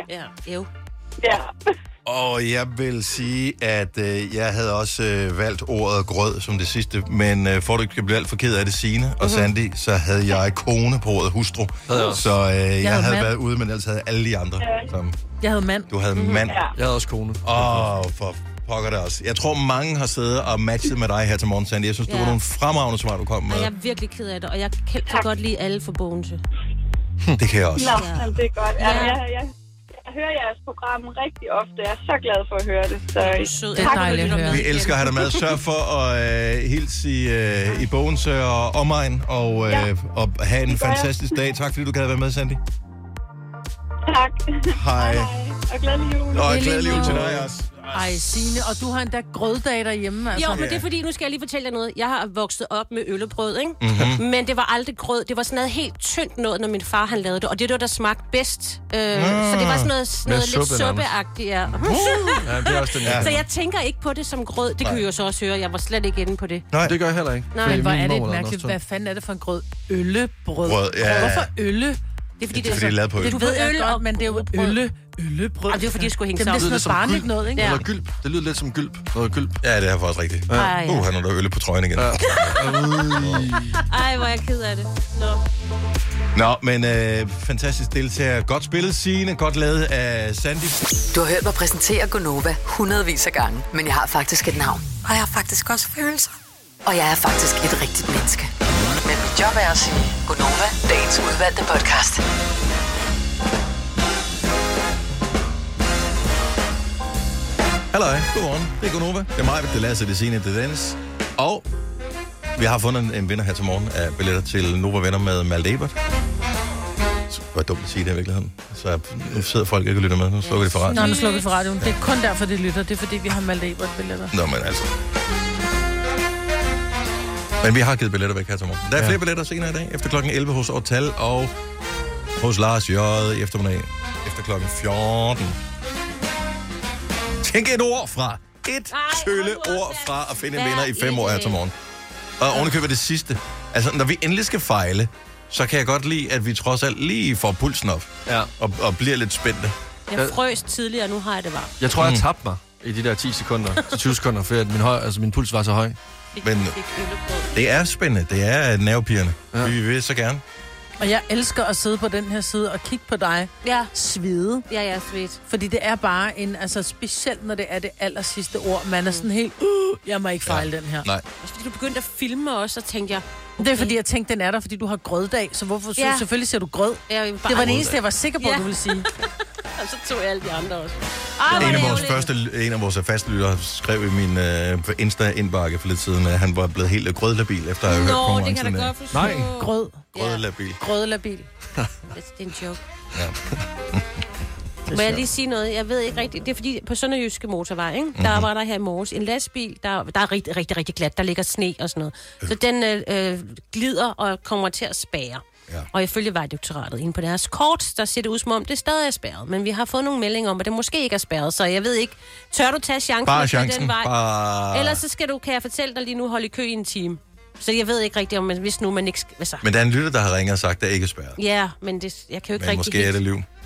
Speaker 5: Ja.
Speaker 3: Og jeg vil sige, at jeg havde også valgt ordet grød som det sidste, men for at du ikke blive alt for ked af det, Signe og Sandy, så havde jeg kone på ordet hustru. Så jeg havde været ude, men ellers havde alle de andre.
Speaker 6: Jeg havde mand.
Speaker 3: Du havde mand.
Speaker 4: Jeg havde også kone.
Speaker 3: For pokker det også. Jeg tror, mange har siddet og matchet med dig her til morgen, Sandy. Jeg synes, du var nogle fremragende svar, du kom med.
Speaker 5: Og jeg er virkelig ked af det, og jeg kan godt lide alle for Bogense.
Speaker 3: Det kan jeg også.
Speaker 15: Nå, det er godt. Jeg hører jeres program rigtig ofte. Jeg er så glad for at høre det. Så
Speaker 6: det er dejligt at høre.
Speaker 3: Vi elsker at have dig med. Sørg for at hilse i Bogense og omegn, og have en fantastisk dag. Tak fordi du gad være med, Sandy.
Speaker 15: Tak.
Speaker 3: Hej.
Speaker 15: Og glædelig jul.
Speaker 3: Og glædelig jul til dig også.
Speaker 6: Ej, Signe, og du har endda grøddag derhjemme, altså.
Speaker 5: Jo, men det er fordi, nu skal jeg lige fortælle jer noget. Jeg har vokset op med øllebrød, ikke? Mm-hmm. Men det var aldrig grød. Det var sådan noget helt tyndt noget, når min far han lavede det. Og det var der smagte bedst. Så det var sådan noget lidt suppeagtigt, ja.
Speaker 4: Det er også den,
Speaker 5: Så jeg tænker ikke på det som grød. Det kunne I jo så også høre. Jeg var slet ikke inde på det.
Speaker 4: Nej, det gør jeg heller ikke.
Speaker 6: Men hvor er det mærkeligt. Hvad fanden er det for en grød? Øllebrød. Hvorfor ølle?
Speaker 5: Det er fordi,
Speaker 3: det er lavet på øl.
Speaker 6: Du ved øl godt, men det er jo øllebrød.
Speaker 5: Det er fordi, det skulle hænge
Speaker 6: sammen.
Speaker 5: Det
Speaker 6: er sådan noget barnligt noget, ikke?
Speaker 4: Eller gylp. Det lyder lidt som gylp. Noget gylp.
Speaker 3: Ja, det er faktisk rigtigt. Han har der ølle på trøjen igen.
Speaker 5: Ej, hvor er jeg ked af det.
Speaker 3: Nå, men fantastisk deltager. Godt spillet, Signe. Godt lavet af Sandy.
Speaker 2: Du har hørt mig præsentere Gonova hundredvis af gange, men jeg har faktisk et navn. Og jeg har faktisk også følelser. Og jeg er faktisk et rigtigt menneske. Men mit job er at sige Gonova, dagens udvalgte podcast.
Speaker 3: Halløj, godmorgen. Det er Gonova. Det er mig, det er Lasse, det er Signe, det er Dennis. Og vi har fundet en vinder her til morgen af billetter til Nova Venner med Malte Ebert. Det var dumt at sige det i virkeligheden. Så nu sidder folk ikke og lytter med. Nu slukker de for radioen.
Speaker 6: Nå, nu slukker vi for radioen. Det er kun derfor, de lytter. Det er fordi, vi har Malte Ebert billetter.
Speaker 3: Nå, men altså. Men vi har givet billetter væk her til morgen. Der er flere billetter senere i dag. Efter klokken 11 hos Ortal og hos Lars J. i eftermiddag. Efter klokken 14. Tænk et ord fra. Et tølle ord fra at finde en vinder i 5 år her til morgen. Og ovenikøber det sidste. Altså, når vi endelig skal fejle, så kan jeg godt lide, at vi trods alt lige får pulsen op.
Speaker 4: Ja.
Speaker 3: Og bliver lidt spændte.
Speaker 5: Jeg frøs tidligere, nu har jeg det varmt.
Speaker 4: Jeg tror, jeg tabte mig i de der 10 sekunder til 20 sekunder, fordi min puls var så høj.
Speaker 3: Men det er spændende. Det er nervepirrende. Ja. Vi vil så gerne.
Speaker 6: Og jeg elsker at sidde på den her side og kigge på dig.
Speaker 5: Ja.
Speaker 6: Svede.
Speaker 5: Ja, jeg er svedt.
Speaker 6: Fordi det er bare en, altså specielt når det er det aller sidste ord. Man er sådan helt, jeg må ikke fejle den her.
Speaker 3: Nej.
Speaker 5: Også fordi du begyndte at filme også, så tænkte jeg...
Speaker 6: Okay. Det er fordi, jeg tænkte, den er der, fordi du har grøddag. Så hvorfor selvfølgelig ser du grød? Det var det eneste, jeg var sikker på, du ville sige.
Speaker 5: Og så tog jeg alle de andre også.
Speaker 3: En af vores faste lyttere skrev i min Insta-indbakke for lidt siden, at han var blevet helt grødlabil, efter at have hørt konkurrencen.
Speaker 5: Det kan da godt forstå.
Speaker 3: Nej.
Speaker 6: Grødlabil. Grødlabil.
Speaker 5: Det er en joke.
Speaker 3: Ja.
Speaker 5: Må jeg lige sige noget? Jeg ved ikke rigtigt. Det er fordi, på Sønderjyske motorvej, ikke? Der var der her i morges en lastbil, der er rigtig glat. Der ligger sne og sådan noget. Så den glider og kommer til at spærre. Ja. Og ifølge Vejdirektoratet inde på deres kort, der ser det ud som om, det stadig er spærret. Men vi har fået nogle meldinger om, at det måske ikke er spærret. Så jeg ved ikke, tør du tage chancen den vej? Ellers så kan jeg fortælle dig lige nu, holde i kø i en time. Så jeg ved ikke rigtigt, om hvis nu man ikke... Altså.
Speaker 3: Men der er en lytter, der har ringet og sagt, at det ikke er spærret.
Speaker 5: Ja, men jeg kan jo ikke rigtig...
Speaker 3: måske er det liv.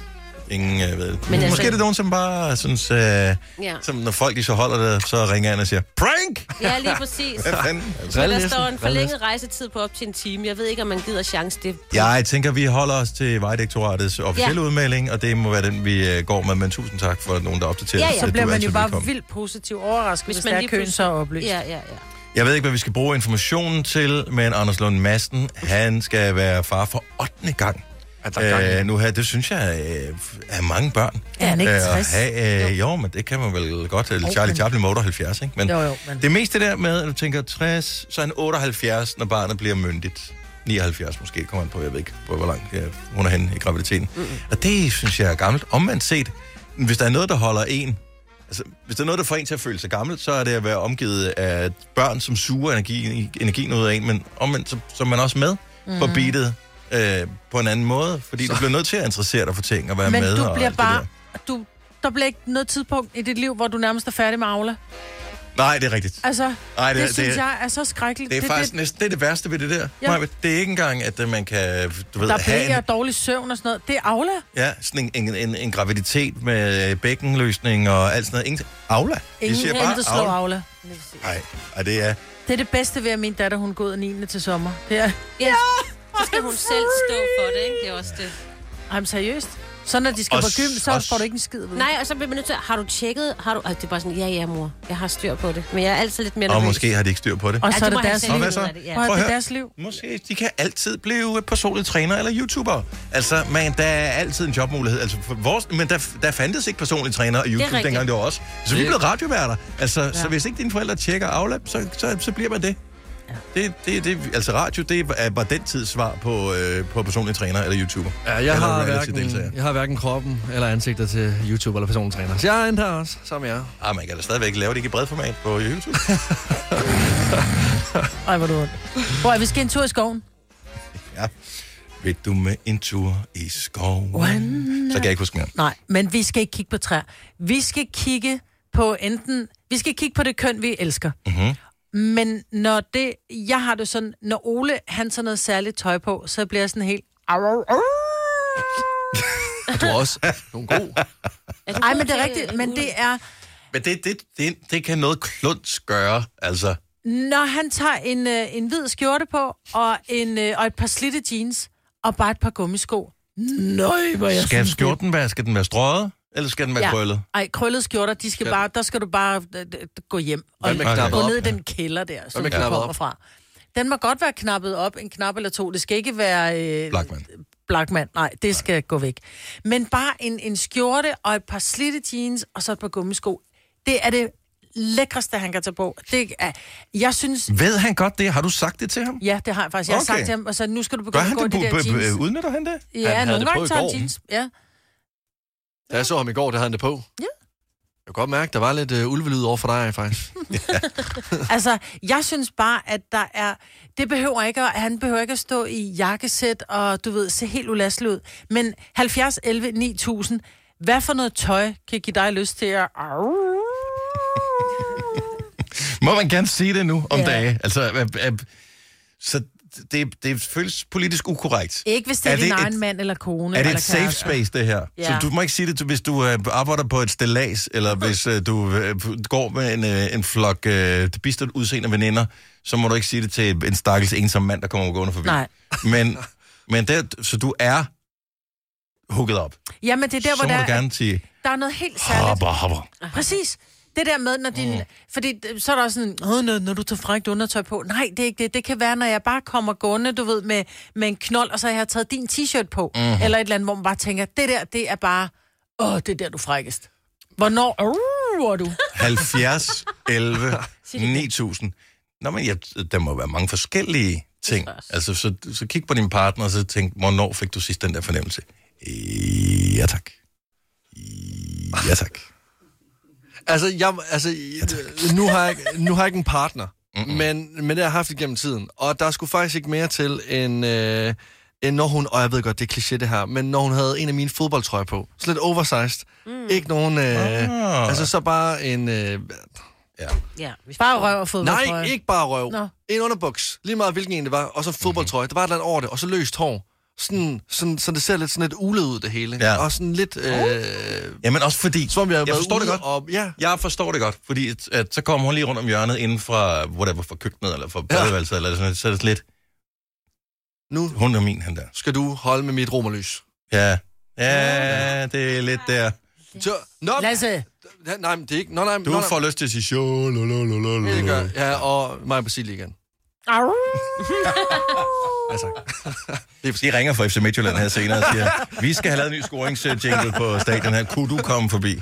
Speaker 3: Ingen ved det.
Speaker 5: Men
Speaker 3: Måske
Speaker 5: altså-
Speaker 3: er det nogen, som bare synes, som når folk de så holder det, så ringer jeg og siger, prank!
Speaker 5: Ja, lige præcis.
Speaker 3: Hvad fanden? Altså.
Speaker 5: Men der står en forlænget rejsetid på op til en time. Jeg ved ikke, om man gider chance det.
Speaker 3: Jeg tænker, vi holder os til Vejdirektoratets officielle udmelding, og det må være den, vi går med. Men tusind tak for nogen, der opdaterer.
Speaker 6: Så bliver man jo bare vildt positivt overrasket, hvis man køen så oplyst.
Speaker 5: Ja.
Speaker 3: Jeg ved ikke, hvad vi skal bruge informationen til, men Anders Lund Madsen, han skal være far for 8. gang. Nu her, det synes jeg er mange børn.
Speaker 6: Er han ikke 60?
Speaker 3: Jo, men det kan man vel godt. Charlie Chaplin må 78, ikke? Men
Speaker 6: jo,
Speaker 3: det meste der med, at du tænker 60, så er han 78, når barnet bliver myndigt. 79 måske, kommer han på, jeg ved ikke, hvor langt hun er henne i graviditeten. Og det synes jeg er gammelt. Omvendt set, hvis der er noget, der holder en, altså, hvis der er noget, der får en til at føle sig gammel, så er det at være omgivet af børn, som suger energien ud af en, men omvendt, så er man også med på beatet på en anden måde, fordi du bliver nødt til at interessere dig for ting og være med.
Speaker 6: Men du bliver
Speaker 3: og
Speaker 6: bare... Der bliver ikke noget tidspunkt i dit liv, hvor du nærmest er færdig med Aula.
Speaker 3: Nej, det er rigtigt.
Speaker 6: Altså, det synes jeg er så skrækkeligt.
Speaker 3: Det er faktisk næsten det værste ved det der. Ja. Det er ikke engang, at man kan, du ved,
Speaker 6: der
Speaker 3: have
Speaker 6: en dårlig søvn og sådan noget. Det er Aula.
Speaker 3: Ja, sådan en graviditet med bækkenløsning og alt sådan noget. Ingen Aula.
Speaker 6: Ingen hente slår Aula.
Speaker 3: Nej, det er...
Speaker 6: Det er det bedste ved, at min datter, hun går ud af 9. til sommer. Det er...
Speaker 5: Ja, så skal hun selv stå for det, ikke? Det er også det.
Speaker 6: Jamen seriøst. Så når de skal på gym, så får du ikke en skid ved.
Speaker 5: Nej, og så bliver man nødt til, har du tjekket? Det er bare sådan, ja, mor, jeg har styr på det. Men jeg er altid lidt mere nervøs.
Speaker 3: Og måske har de ikke styr på det.
Speaker 6: Og så er det deres liv.
Speaker 3: Og hvad så?
Speaker 6: Prøv at deres liv.
Speaker 3: Måske de kan altid blive personlige træner eller YouTuber. Altså, men der er altid en jobmulighed. Altså, men der fandtes ikke personlige træner og YouTube dengang det var også. Så vi blev radioværter. Altså, så hvis ikke dine forældre tjekker Aula, så bliver man det. Altså radio, det var den tids svar på personlige træner eller YouTuber.
Speaker 4: Ja, jeg har hverken kroppen eller ansigter til YouTube eller personlige træner. Så jeg er her også, som jeg er.
Speaker 3: Man kan da stadigvæk lave det ikke i bredformat på YouTube.
Speaker 6: Ej, hvor du ondt. Hvor vi skal en tur i skoven?
Speaker 3: Ja. Vil du med en tur i skoven? Så kan jeg ikke huske mere.
Speaker 6: Nej, men vi skal ikke kigge på træer. Vi skal kigge på det køn, vi elsker.
Speaker 3: Mm-hmm.
Speaker 6: Men jeg har det sådan, når Ole, han tager noget særligt tøj på, så bliver jeg sådan helt...
Speaker 4: Du er også nogle god.
Speaker 6: Ej, men det er rigtigt, men det er...
Speaker 3: Men det kan noget kluns gøre, altså.
Speaker 6: Når han tager en hvid skjorte på, og et par slitte jeans, og bare et par gummisko. Nøj, hvor jeg
Speaker 3: skal skjorten være, skal den være strøget? Eller skal den være krøllet?
Speaker 6: Ej, krøllede skjorter, der skal du bare gå hjem og gå ned i den kælder der, som du kommer fra. Den må godt være knappet op, en knap eller to. Det skal ikke være... Blackman. Nej, det skal gå væk. Men bare en skjorte og et par slitte jeans, og så et par gummisko. Det er det lækreste, han kan tage på. Jeg synes...
Speaker 3: Ved han godt det? Har du sagt det til ham?
Speaker 6: Ja, det har jeg faktisk. Jeg har sagt til ham, og så nu skal du begynde at gå i de der jeans.
Speaker 3: Udnytter han det?
Speaker 6: Ja, nogle gange tager han jeans. Ja.
Speaker 4: Da jeg så ham i går, der havde han det på.
Speaker 6: Ja.
Speaker 4: Jeg kan godt mærke, der var lidt ulvelyd over for dig, faktisk.
Speaker 6: Altså, jeg synes bare, at der er... Han behøver ikke at stå i jakkesæt og, du ved, se helt ulastelig ud. Men 70, 11, 9000, hvad for noget tøj kan give dig lyst til at...
Speaker 3: Må man gerne sige det nu om dage? Altså, så det føles politisk ukorrekt.
Speaker 6: Ikke hvis det er din egen mand eller kone.
Speaker 3: Er det et safe space, det her? Ja. Så du må ikke sige det, hvis du arbejder på et stillads, eller hvis du går med en flok bistert udseende veninder, så må du ikke sige det til en stakkels ensom mand, der kommer gående forbi.
Speaker 6: Nej.
Speaker 3: Men så du er hooket op.
Speaker 6: Jamen, det er der, hvor
Speaker 3: så må du gerne sige...
Speaker 6: Der er noget helt særligt. Præcis. Det der med, når din... Fordi så er der også sådan, når du tager frækt undertøj på. Nej, det er ikke det. Det kan være, når jeg bare kommer gående, du ved, med en knold, og så har jeg taget din t-shirt på. Mm-hmm. Eller et eller andet, hvor man bare tænker, det der, det er bare... det er der, du er frækkest. Hvornår er du?
Speaker 3: 70, 11, 9000. Nå, men der må være mange forskellige ting. Altså, så kig på din partner, og så tænk, hvornår fik du sidst den der fornemmelse? Ja, tak. Ja, tak.
Speaker 4: Nu har jeg ikke en partner, men det har jeg haft igennem tiden. Og der skulle faktisk ikke mere til, end når hun, og jeg ved godt, det er kliché det her, men når hun havde en af mine fodboldtrøjer på. Så lidt oversized. Ikke nogen, så bare en...
Speaker 6: Bare røv og fodboldtrøje.
Speaker 4: Nej, ikke bare røv. En underbuks. Lige meget hvilken en det var. Og så fodboldtrøje. Der var et eller andet over det. Og så løst hår. så det ser lidt sådan lidt ulet ud, det hele.
Speaker 3: Ja.
Speaker 4: Og sådan lidt...
Speaker 3: Jamen også fordi...
Speaker 4: Som jeg
Speaker 3: forstår det godt.
Speaker 4: Og, ja.
Speaker 3: Jeg forstår det godt, fordi at så kommer hun lige rundt om hjørnet inden fra, fra køkkenet, eller fra badeværelset, eller sådan noget. Så er det lidt...
Speaker 4: Nu
Speaker 3: hun er min, han der.
Speaker 4: Skal du holde med mit romerlys?
Speaker 3: Ja, det er lidt der.
Speaker 6: Lasse!
Speaker 4: Nej, det er ikke...
Speaker 3: Du får lyst til at sige sjov,
Speaker 4: det gør. Ja, og mig og Basilie igen. Altså.
Speaker 3: De ringer fra FC Midtjylland her senere og siger, vi skal have lavet en ny scoringsjingle på stadion her. Kunne du komme forbi?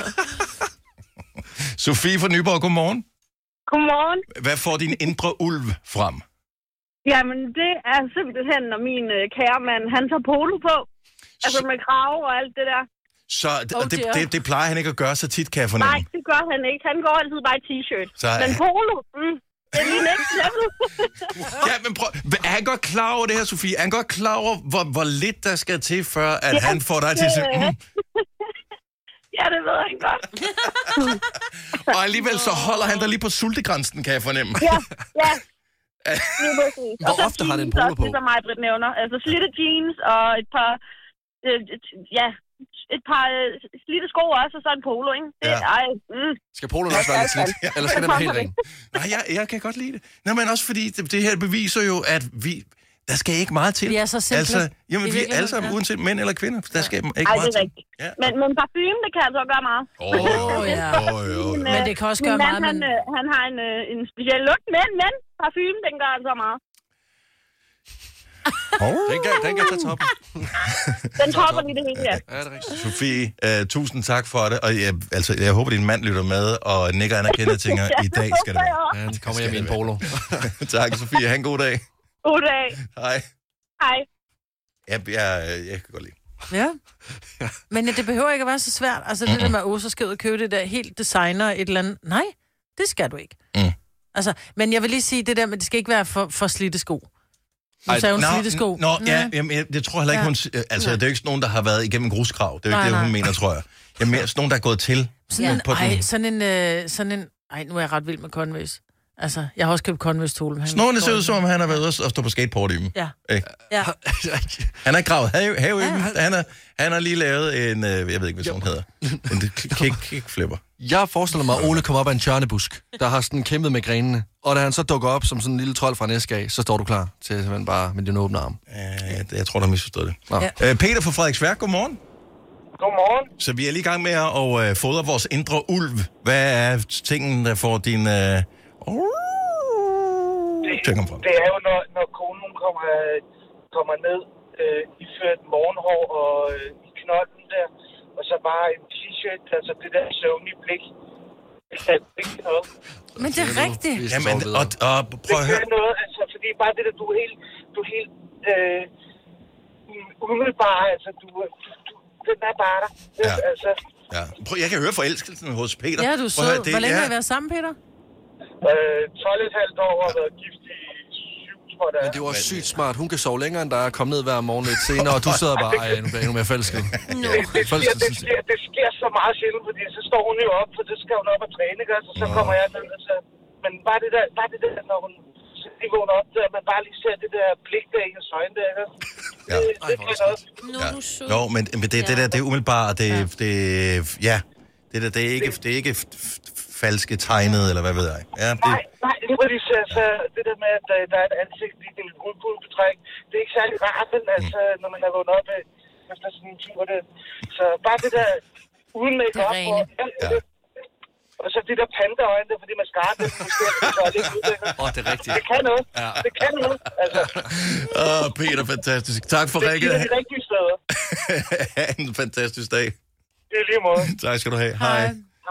Speaker 3: Sofie fra Nyborg, godmorgen.
Speaker 16: Godmorgen.
Speaker 3: Hvad får din indre ulv frem?
Speaker 16: Jamen, det er simpelthen, når min kære mand, han tager polo på. Altså med krave og alt det der.
Speaker 3: Så det plejer han ikke at gøre så tit, kan jeg fornemme.
Speaker 16: Nej, det gør han ikke. Han går altid bare i t-shirt.
Speaker 3: Så,
Speaker 16: men polo, det er lige next level.
Speaker 3: Ja, men prøv, er han godt klar over det her, Sofie? Er han godt klar over, hvor lidt der skal til, før at han får dig til at sige...
Speaker 16: Ja, det ved han godt.
Speaker 3: Og alligevel så holder han dig lige på sultegrænsen, kan jeg fornemme.
Speaker 16: Ja.
Speaker 4: Hvor ofte har den polo på?
Speaker 16: Det er mig, Britt nævner. Altså slidte jeans og et par... et par slidte sko også, og så en polo, ikke?
Speaker 4: Skal poloen også være lidt slidt? Eller skal den være helt ren?
Speaker 3: Nej, jeg kan godt lide det. Nå, men også fordi det her beviser jo, at der skal ikke meget til.
Speaker 6: Vi er så simple.
Speaker 3: Altså, jamen, vi er alle sammen, uanset mænd eller kvinder. Der skal ikke meget
Speaker 16: det er rigtigt.
Speaker 3: Ja.
Speaker 16: Men parfume, det kan altså gøre meget.
Speaker 6: Men det kan også gøre meget,
Speaker 16: men... Han har en speciel lugt, men parfume, den gør altså meget.
Speaker 4: Den kan tage toppen.
Speaker 16: Den topper lige det hele, ja.
Speaker 4: Ja, det er rigtigt.
Speaker 3: Sofie, tusind tak for det. Og jeg håber, din mand lytter med, og nikker anerkender ting. I dag skal det være.
Speaker 4: Ja, det kommer hjem i en polo.
Speaker 3: Tak, Sofie. Ha' en god dag.
Speaker 16: God dag.
Speaker 3: Hej.
Speaker 16: Hej.
Speaker 3: Jeg kan godt lide.
Speaker 6: Ja. Men det behøver ikke at være så svært. Altså det der med, så skal ud og købe det der helt designer et eller andet. Nej, det skal du ikke. Altså, men jeg vil lige sige det der med, det skal ikke være for slidte sko. Hun sagde, hun slidte sko.
Speaker 3: Det tror jeg heller ikke, hun... Altså, det er jo ikke sådan nogen, der har været igennem en grusgrav. Det er jo ikke det, hun mener, tror jeg. Jeg er mere sådan nogen, der er gået til.
Speaker 6: Sådan en... Ej, nu er jeg ret vild med Converse. Altså, jeg har også købt Converse-stole.
Speaker 3: Snående ser ud som om, han har været ude og stå på skateboard i dem.
Speaker 6: Ja.
Speaker 3: Han har ikke gravet have i dem. Han har lige lavet en... jeg ved ikke, hvad sådan hedder. En kickflipper.
Speaker 4: Jeg forestiller mig, at Ole kommer op af en tjørnebusk, der har sådan kæmpet med grenene. Og da han så dukker op som sådan en lille trold fra en æske af, så står du klar til simpelthen bare med din åbne arm.
Speaker 3: Jeg tror, du har misforstået det. Peter fra Frederiksværk, godmorgen.
Speaker 17: Godmorgen.
Speaker 3: Så vi er lige i gang med at fodre vores indre ulv. Hvad er tingen, der får din...
Speaker 17: Det er jo, når konen kommer ned, iført morgenhår og i knolden der, og så bare en t-shirt, altså det der søvnige blik. Det er ikke noget.
Speaker 6: Men det er rigtigt.
Speaker 3: Jamen, og prøv at høre.
Speaker 17: Det er noget, altså, fordi bare det der, du er helt umiddelbart, altså, den er bare der.
Speaker 3: Ja.
Speaker 17: Altså.
Speaker 3: Ja. Prøv, jeg kan høre forelskelsen hos Peter.
Speaker 6: Ja, du er sød. Hvor længe har I været sammen, Peter?
Speaker 17: 12,5 år og været gift i 7, tror jeg.
Speaker 4: Men det var sygt smart. Hun kan sove længere, end der er kommet ned hver morgen lidt senere, og du sidder bare, nu bliver jeg endnu mere forelsket.
Speaker 17: Det sker så meget sjældent, fordi så står hun jo op, for så skal hun op og træne, og så kommer jeg ned. Altså. Men bare det der, når hun lige vågner op der, man bare lige ser det der blik der i hendes øjne der, ikke?
Speaker 3: Ja.
Speaker 17: Det er noget.
Speaker 3: Jo, men det der, det er umiddelbart, det er ikke falske tegnet, eller hvad ved jeg. Ja,
Speaker 17: Nej, det var lige så det der med, at der er et ansigt i det guldbulbetræk. Det er ikke særlig rart, altså, når man er vågnet op efter sådan en tur. Så bare det der uden make-up og så de der pandaøjne, der, fordi man skarper det, måske er lidt udviklet.
Speaker 4: Det er rigtigt.
Speaker 17: Det kan noget. Ja. Det kan noget, altså.
Speaker 3: Peter, fantastisk. Tak for rækket.
Speaker 17: Det er de rigtige steder.
Speaker 3: En fantastisk dag.
Speaker 17: Det er lige måde.
Speaker 3: Tak skal du have. Hej.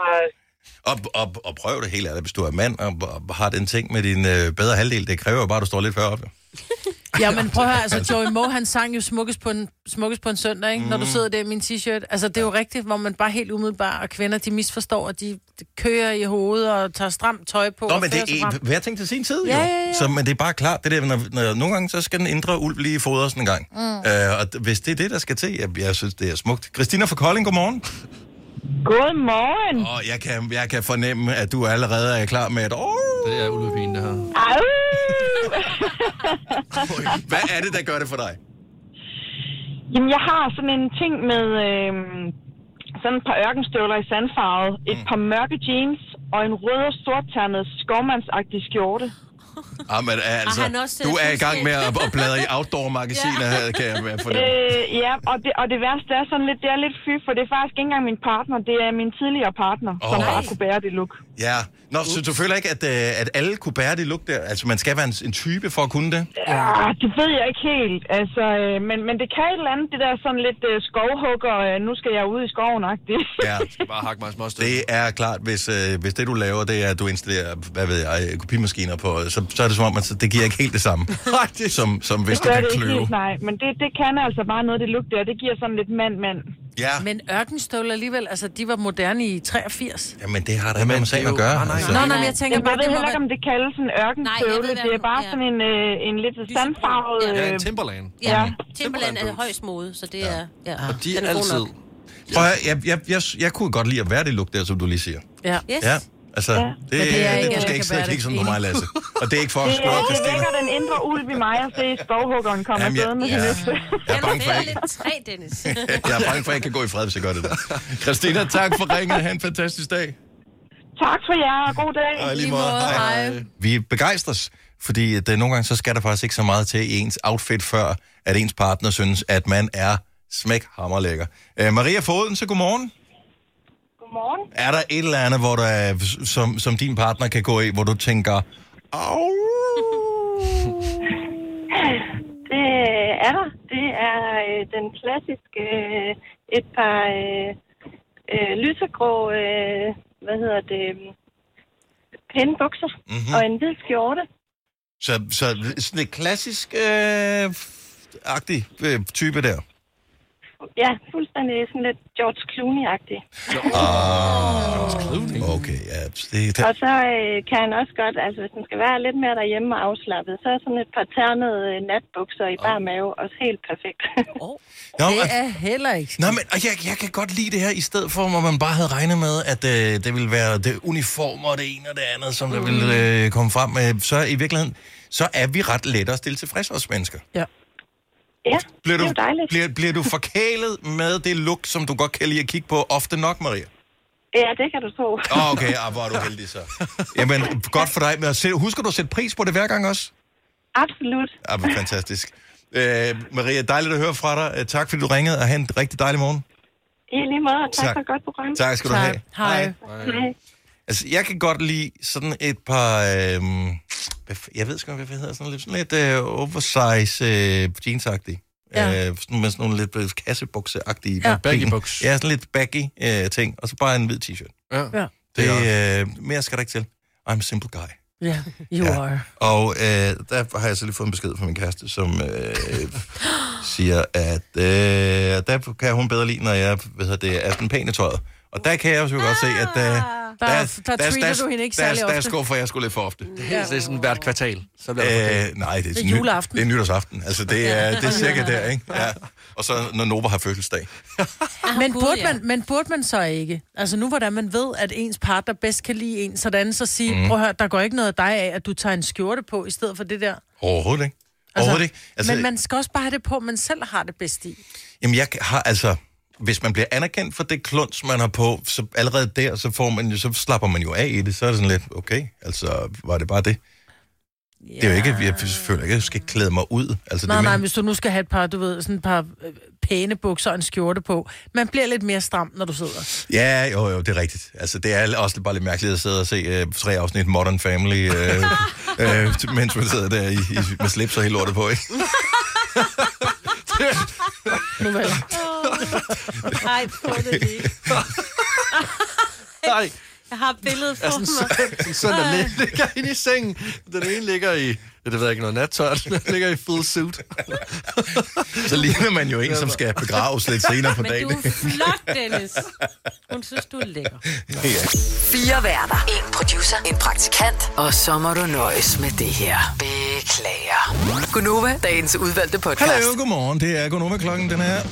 Speaker 3: Og prøv det helt ærligt, hvis du er mand og har den ting med din bedre halvdel. Det kræver jo bare, at du står lidt før op.
Speaker 6: Ja, men prøv at høre, altså Joey Moe, han sang jo smukkest på en søndag, ikke? Når du sidder der i min t-shirt. Altså, det er jo rigtigt, hvor man bare helt umiddelbart, og kvinder, de misforstår, og de kører i hovedet og tager stramt tøj på.
Speaker 3: Nå, men det er hver ting til sin tid, jo.
Speaker 6: Ja.
Speaker 3: Så, men det er bare klart, det der, når nogle gange, så skal den indre ulv lige fodres en gang. Og hvis det er det, der skal til, jeg synes, det er smukt. Christina fra Kolding, godmorgen.
Speaker 16: Godmorgen.
Speaker 3: Og jeg kan fornemme, at du allerede er klar med et
Speaker 4: Det er ulvepine, det her.
Speaker 3: Hvad er det, der gør det for dig?
Speaker 16: Jamen, jeg har sådan en ting med sådan et par ørkenstøvler i sandfarvet, et par mørke jeans og en rød og sortternet skovmandsagtig skjorte.
Speaker 3: Men altså, du er i gang med at bladre i outdoor-magasiner her, kan jeg være for det.
Speaker 16: Ja, og det værste er sådan lidt, det er lidt fy, for det er faktisk ikke engang min partner, det er min tidligere partner, som bare kunne bære det look.
Speaker 3: Ja, så du føler ikke, at alle kunne bære det look der? Altså, man skal være en type for at kunne det?
Speaker 16: Ja, det ved jeg ikke helt. Altså, men det kan et eller andet, det der sådan lidt skovhugger, nu skal jeg ud i skoven-agtigt.
Speaker 3: Ja,
Speaker 4: bare hakke mig småstykker.
Speaker 3: Det er klart, hvis det du laver, det er, at du installerer, hvad ved jeg, kopimaskiner på, så er det som om, at det giver ikke helt det samme, som hvis det kan kløve.
Speaker 16: Helt, nej, men det kan altså bare noget, det look der. Det giver sådan lidt mand.
Speaker 3: Ja.
Speaker 6: Men ørkenstøvler alligevel, altså de var moderne i 83.
Speaker 3: Jamen det har der med sagen at gøre.
Speaker 6: Nej, jeg tænker bare,
Speaker 16: jeg ved heller ikke, om det kaldes en ørkenstøvle. Det er bare sådan en lidt sandfarvet...
Speaker 4: Ja, en Timberland.
Speaker 5: Ja, Timberland er højst mode, så det er... Ja.
Speaker 4: Og de er altid...
Speaker 3: Prøv at jeg kunne godt lide at være det look der, som du lige siger.
Speaker 6: Ja.
Speaker 5: Yes.
Speaker 3: Ja. Altså, du skal ikke sidde og kigge sådan på mig, Lasse. Og det er ikke for at spørge Christina.
Speaker 16: Det vækker den indre ulv i mig at se skovhuggeren komme afsted med sin løfte.
Speaker 3: Jeg er bange for,
Speaker 5: lidt træ, Dennis.
Speaker 3: jeg er bange for, at jeg kan gå i fred, hvis jeg gør det der. Christina, tak for ringet. Ha' en fantastisk dag.
Speaker 16: Tak for jer, og god dag.
Speaker 3: Og lige måde. Hej. Vi begejstres, fordi nogle gange så skal der faktisk ikke så meget til i ens outfit, før at ens partner synes, at man er smækhammerlækker. Maria Foden, så godmorgen.
Speaker 16: Godmorgen.
Speaker 3: Er der et eller andet, hvor der som din partner kan gå i, hvor du tænker, au?
Speaker 16: Det er der. Det er den klassiske, et par lysegrå, pæne bukser og en hvid skjorte.
Speaker 3: Så sådan et klassisk agtig type der.
Speaker 16: Ja, fuldstændig sådan lidt George Clooney-agtig.
Speaker 3: Okay, ja.
Speaker 16: Og så kan han også godt, altså hvis man skal være lidt mere derhjemme og afslappet, så er sådan et par ternede natbukser i bar mave også helt perfekt.
Speaker 6: Det er heller ikke.
Speaker 3: Nå, men jeg kan godt lide det her, i stedet for, hvor man bare havde regnet med, at det ville være det uniformer og det ene og det andet, som der ville komme frem med. Så i virkeligheden, så er vi ret let at stille tilfreds hos mennesker.
Speaker 6: Ja.
Speaker 16: Ja, det er jo dejligt.
Speaker 3: Bliver du forkælet med det look, som du godt kan lide at kigge på ofte nok, Maria?
Speaker 16: Ja, det kan du tro.
Speaker 3: Okay, hvor er du heldig så. Jamen, godt for dig. Men husker du at sætte pris på det hver gang også?
Speaker 16: Absolut.
Speaker 3: Fantastisk. Maria, dejligt at høre fra dig. Tak fordi du ringede, og have en rigtig dejlig morgen.
Speaker 16: I lige måde, og tak for et godt program.
Speaker 3: Tak skal du have.
Speaker 6: Hej.
Speaker 3: Altså, jeg kan godt lide sådan et par... jeg ved sgu ikke, hvad hedder sådan lidt oversize jeansagtige. Ja. Med sådan nogle lidt kassebukseagtige.
Speaker 4: Ja, baggy-buks.
Speaker 3: Ja, sådan lidt baggy ting, og så bare en hvid t-shirt.
Speaker 4: Ja.
Speaker 3: Mere skal der ikke til. I'm a simple guy.
Speaker 6: Ja, you are.
Speaker 3: Og der har jeg så lige fået en besked fra min kæreste, som siger, at der kan hun bedre lide, når jeg er den pæne tøjet. Og der kan jeg jo godt se, at der skuffer jeg sgu lidt for ofte.
Speaker 4: Det er sådan hvert kvartal. Så
Speaker 3: nej, det er juleaften. Det er nytårsaften. Altså, det er cirka der, ikke? Ja. Og så når Nova har fødselsdag.
Speaker 6: Men burde man så ikke? Altså nu, hvordan man ved, at ens partner bedst kan lide en, sådan så sige, prøv at høre, der går ikke noget af dig af, at du tager en skjorte på, i stedet for det der.
Speaker 3: Overhovedet ikke. Overhovedet ikke.
Speaker 6: Altså, men man skal også bare have det på, man selv har det bedst i.
Speaker 3: Jamen, jeg har altså... Hvis man bliver anerkendt for det kluns, man har på, så allerede der, så slapper man jo af i det. Så er det sådan lidt, okay, altså, var det bare det? Ja. Det er jo ikke, jeg føler ikke, at jeg skal klæde mig ud. Altså,
Speaker 6: nej, hvis du nu skal have et par, du ved, sådan et par pæne bukser og en skjorte på. Man bliver lidt mere stram, når du sidder.
Speaker 3: Ja, jo, det er rigtigt. Altså, det er også bare lidt mærkeligt at sidde og se 3 afsnit Modern Family, mens man sidder der med slips og helt lortet på, ikke?
Speaker 6: Nu vel.
Speaker 5: Nej, få det lige.
Speaker 4: Nej.
Speaker 5: Jeg har billedet for mig.
Speaker 4: Sådan der ligger inde i sengen. Den ene ligger i... Det ved jeg ikke, noget nattøj. Den ligger i full suit.
Speaker 3: Så ligner man jo en, som skal begraves lidt senere på dagen.
Speaker 5: Men du er flot, Dennis. Hun synes, du er lækker.
Speaker 3: Ja.
Speaker 2: 4 værter. 1 producer. 1 praktikant. Og så må du nøjes med det her. Beklager. Gunova, dagens udvalgte podcast.
Speaker 3: Hallo, godmorgen. Det er Gunova, klokken den er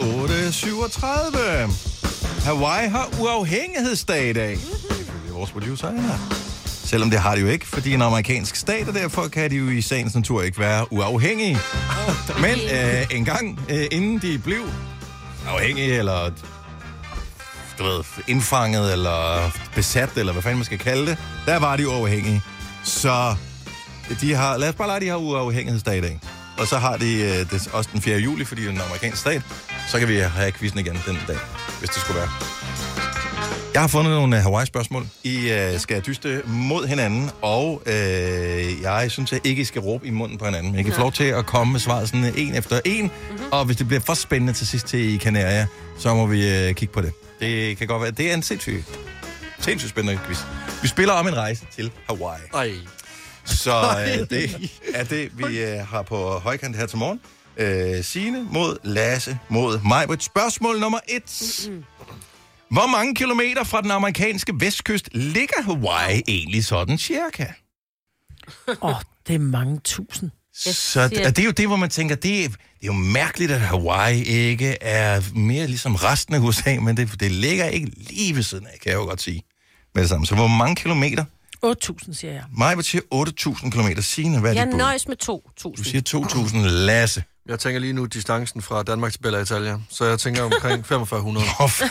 Speaker 3: 8.37. Hawaii har uafhængighedsdag i dag. Det er vores producer, her. Selvom det har de jo ikke, fordi en amerikansk stat, og derfor kan de jo i sagens natur ikke være uafhængige. Men en gang inden de blev afhængig, eller du ved, indfanget, eller besat, eller hvad fanden man skal kalde det. Der var de uafhængige. Så lad os bare lade de her uafhængighedsdag i dag. Og så har de det også den 4. juli, fordi det er en amerikansk stat. Så kan vi have quizzen igen den dag, hvis det skulle være. Jeg har fundet nogle Hawaii-spørgsmål. I skal dyste mod hinanden, og jeg synes, at I skal råbe i munden på hinanden. Men I kan få lov til at komme med svaret sådan en efter en. Mm-hmm. Og hvis det bliver for spændende til sidst til Canaria, så må vi kigge på det. Det kan godt være. Det er en sindssygt spændende quiz. Vi spiller om en rejse til Hawaii.
Speaker 4: Ej.
Speaker 3: Så det er det, vi har på højkant her til morgen. Signe mod Lasse mod Majbrit. Spørgsmål nummer 1. Mm-hmm. Hvor mange kilometer fra den amerikanske vestkyst ligger Hawaii egentlig sådan cirka?
Speaker 6: Det er mange tusind.
Speaker 3: Så det er jo det, hvor man tænker, det er jo mærkeligt, at Hawaii ikke er mere ligesom resten af USA, men det ligger ikke lige ved siden af, kan jeg jo godt sige. Med det samme. Så hvor mange kilometer?
Speaker 6: 8.000, siger jeg.
Speaker 3: Mig siger 8.000 kilometer. Signe, hvad er
Speaker 5: jeg
Speaker 3: dit bud?
Speaker 5: nøjes med 2.000.
Speaker 3: Du siger 2.000. Lasse.
Speaker 4: Jeg tænker lige nu distancen fra Danmark til Bella Italia, så jeg tænker omkring 4500.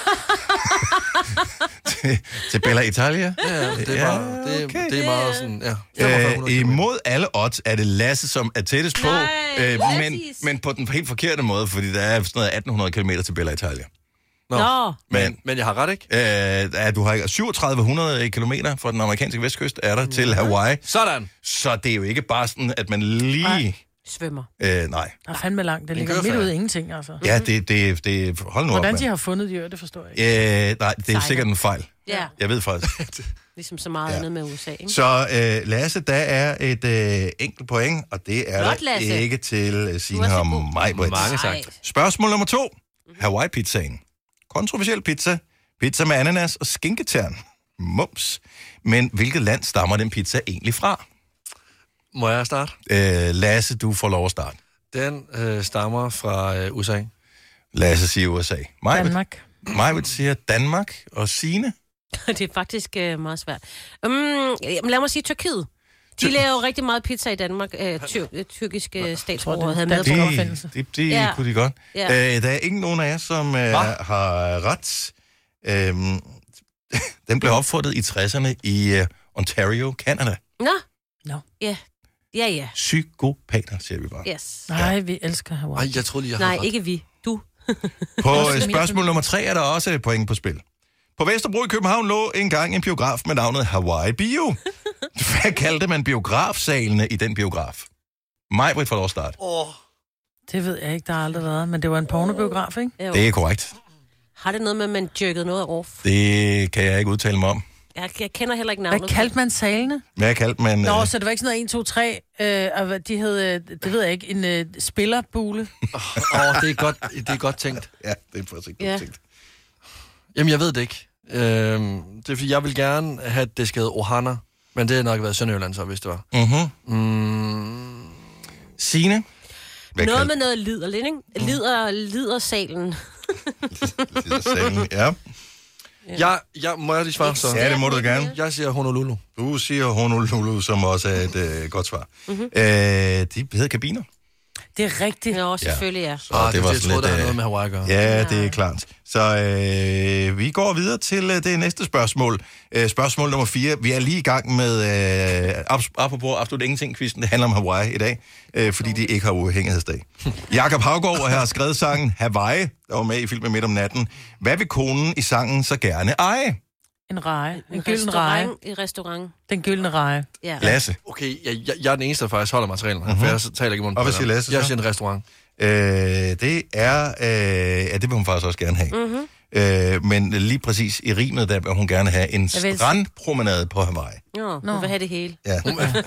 Speaker 3: til Bella Italia?
Speaker 4: Ja, det er, bare, det er meget sådan, ja.
Speaker 3: Imod alle odds er det Lasse, som er tættest på, men på den helt forkerte måde, fordi der er sådan noget 1800 km til Bella Italia.
Speaker 4: Nå. Men jeg har ret, ikke?
Speaker 3: Du har 3700 kilometer fra den amerikanske vestkyst, er der til Hawaii.
Speaker 4: Sådan.
Speaker 3: Så det er jo ikke bare sådan, at man lige...
Speaker 5: svømmer.
Speaker 3: Nej.
Speaker 6: Der er fandme langt. Det ligger midt ud af ingenting, altså.
Speaker 3: Ja, det hold nu op.
Speaker 6: Hvordan de har fundet de det forstår jeg ikke.
Speaker 3: Nej, det er sikkert en fejl.
Speaker 5: Ja.
Speaker 3: Jeg ved faktisk.
Speaker 5: Ligesom så meget andet med USA, ikke?
Speaker 3: Så Lasse, der er et enkelt point, og det er
Speaker 5: Flot,
Speaker 3: der
Speaker 5: Lasse.
Speaker 3: ikke til Signe og Majbrit.
Speaker 4: Mange sagt.
Speaker 3: Spørgsmål nummer 2. Hawaii-pizzaen. Kontroversiel pizza. Pizza med ananas og skinketern. Mums. Men hvilket land stammer den pizza egentlig fra?
Speaker 4: Må jeg starte?
Speaker 3: Lasse, du får lov at starte.
Speaker 4: Den stammer fra USA.
Speaker 3: Lasse siger USA.
Speaker 6: Danmark.
Speaker 3: Majbrit siger Danmark, og Signe?
Speaker 5: Det er faktisk meget svært. Lad mig sige Tyrkiet. De laver jo rigtig meget pizza i Danmark. Tyrkiske statsborgere havde med på opfindelse.
Speaker 3: Det kunne de godt.
Speaker 5: Ja.
Speaker 3: Der er ikke nogen af jer, som har ret. Den blev opfundet i 60'erne i Ontario, Canada.
Speaker 5: Nå. Ja.
Speaker 3: Psykopater, siger vi bare.
Speaker 5: Yes.
Speaker 6: Nej, vi elsker Hawaii.
Speaker 4: Ej, jeg troede lige, jeg havde
Speaker 5: Nej, ikke vi. Du.
Speaker 3: På spørgsmål nummer 3 er der også et point på spil. På Vesterbro i København lå engang en biograf med navnet Hawaii Bio. Hvad kaldte man biografsalene i den biograf? Majbrit får lov at starte.
Speaker 6: Det ved jeg ikke, der har aldrig været, men det var en pornobiograf, ikke?
Speaker 5: Jo.
Speaker 3: Det er korrekt.
Speaker 5: Har det noget med, at man jerkede noget off?
Speaker 3: Det kan jeg ikke udtale mig om.
Speaker 5: Jeg kender heller ikke navnet.
Speaker 6: Hvad kaldte man salene?
Speaker 3: Hvad kaldte man...
Speaker 6: Nå, så det var ikke sådan noget 1, 2, 3, og de hed, det ved jeg ikke, en spillerbule.
Speaker 4: det er godt tænkt.
Speaker 3: Ja, det er faktisk godt tænkt.
Speaker 4: Jamen, jeg ved det ikke. Det er fordi, jeg vil gerne have, at det skal hedde Ohana, men det har nok været Sønderjylland, så hvis det var.
Speaker 3: Signe?
Speaker 5: Noget med noget liderligt, ikke? Lidersalen.
Speaker 3: Lidersalen, ja.
Speaker 4: Må jeg lige svare så?
Speaker 3: Ja, det må du gerne.
Speaker 4: Jeg siger Honolulu.
Speaker 3: Du siger Honolulu, som også er et godt svar. De hedder kabiner.
Speaker 6: Det er rigtigt.
Speaker 5: Ja, selvfølgelig, ja.
Speaker 3: Så det var
Speaker 4: jeg troede, der havde noget med Hawaii at gøre.
Speaker 3: Ja, det er klart. Så vi går videre til det næste spørgsmål. Spørgsmål nummer 4. Vi er lige i gang med, apropos absolut ingenting-quizzen, det handler om Hawaii i dag, fordi de ikke har uafhængighedsdag. Jakob Haugaard har skrevet sangen Hawaii, der var med i filmen Midt om natten. Hvad vil konen i sangen så gerne eje?
Speaker 6: En reje. En gylden reje.
Speaker 5: I restaurant.
Speaker 6: Den gyldne reje.
Speaker 5: Ja.
Speaker 3: Lasse.
Speaker 4: Okay, jeg er den eneste, der faktisk holder materialen, for jeg taler ikke om
Speaker 3: og hvad siger Lasse så?
Speaker 4: Jeg siger en restaurant.
Speaker 3: Det er... det vil hun faktisk også gerne have. Men lige præcis i rimet, der vil hun gerne have en strandpromenade på Hawaii.
Speaker 5: Hun vil have det hele.
Speaker 3: Ja.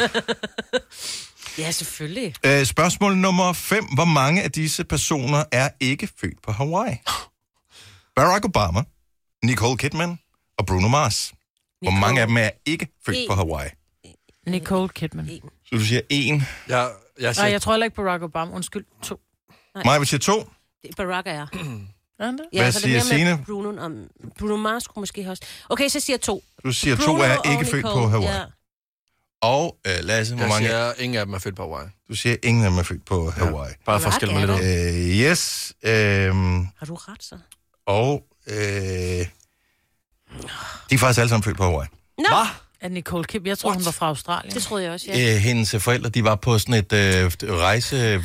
Speaker 5: Ja, selvfølgelig.
Speaker 3: Spørgsmål nummer 5. Hvor mange af disse personer er ikke født på Hawaii? Barack Obama, Nicole Kidman og Bruno Mars. Hvor mange af dem er ikke født på Hawaii?
Speaker 6: Nicole Kidman.
Speaker 3: Så du siger 1.
Speaker 6: Jeg tror heller ikke Barack Obama. Undskyld, 2.
Speaker 3: Maja vil sige 2.
Speaker 5: Barack er.
Speaker 3: Hvad siger Signe?
Speaker 5: Bruno Mars kunne måske også. Okay, så siger 2.
Speaker 3: Du siger 2 er ikke født på Hawaii. Og Lasse, hvor mange...
Speaker 4: Jeg siger, ingen af dem er født på Hawaii.
Speaker 3: Du siger, ingen af dem er født på Hawaii.
Speaker 4: Ja, bare for at skille mig lidt ud.
Speaker 3: Yes.
Speaker 5: Har du ret, så?
Speaker 3: Og de er faktisk alle sammen født på Hawaii.
Speaker 5: Nå!
Speaker 6: Er Nicole Kidman? Jeg tror, hun var fra Australien.
Speaker 5: Det troede jeg også, ja.
Speaker 3: Hendes forældre, de var på sådan et rejse...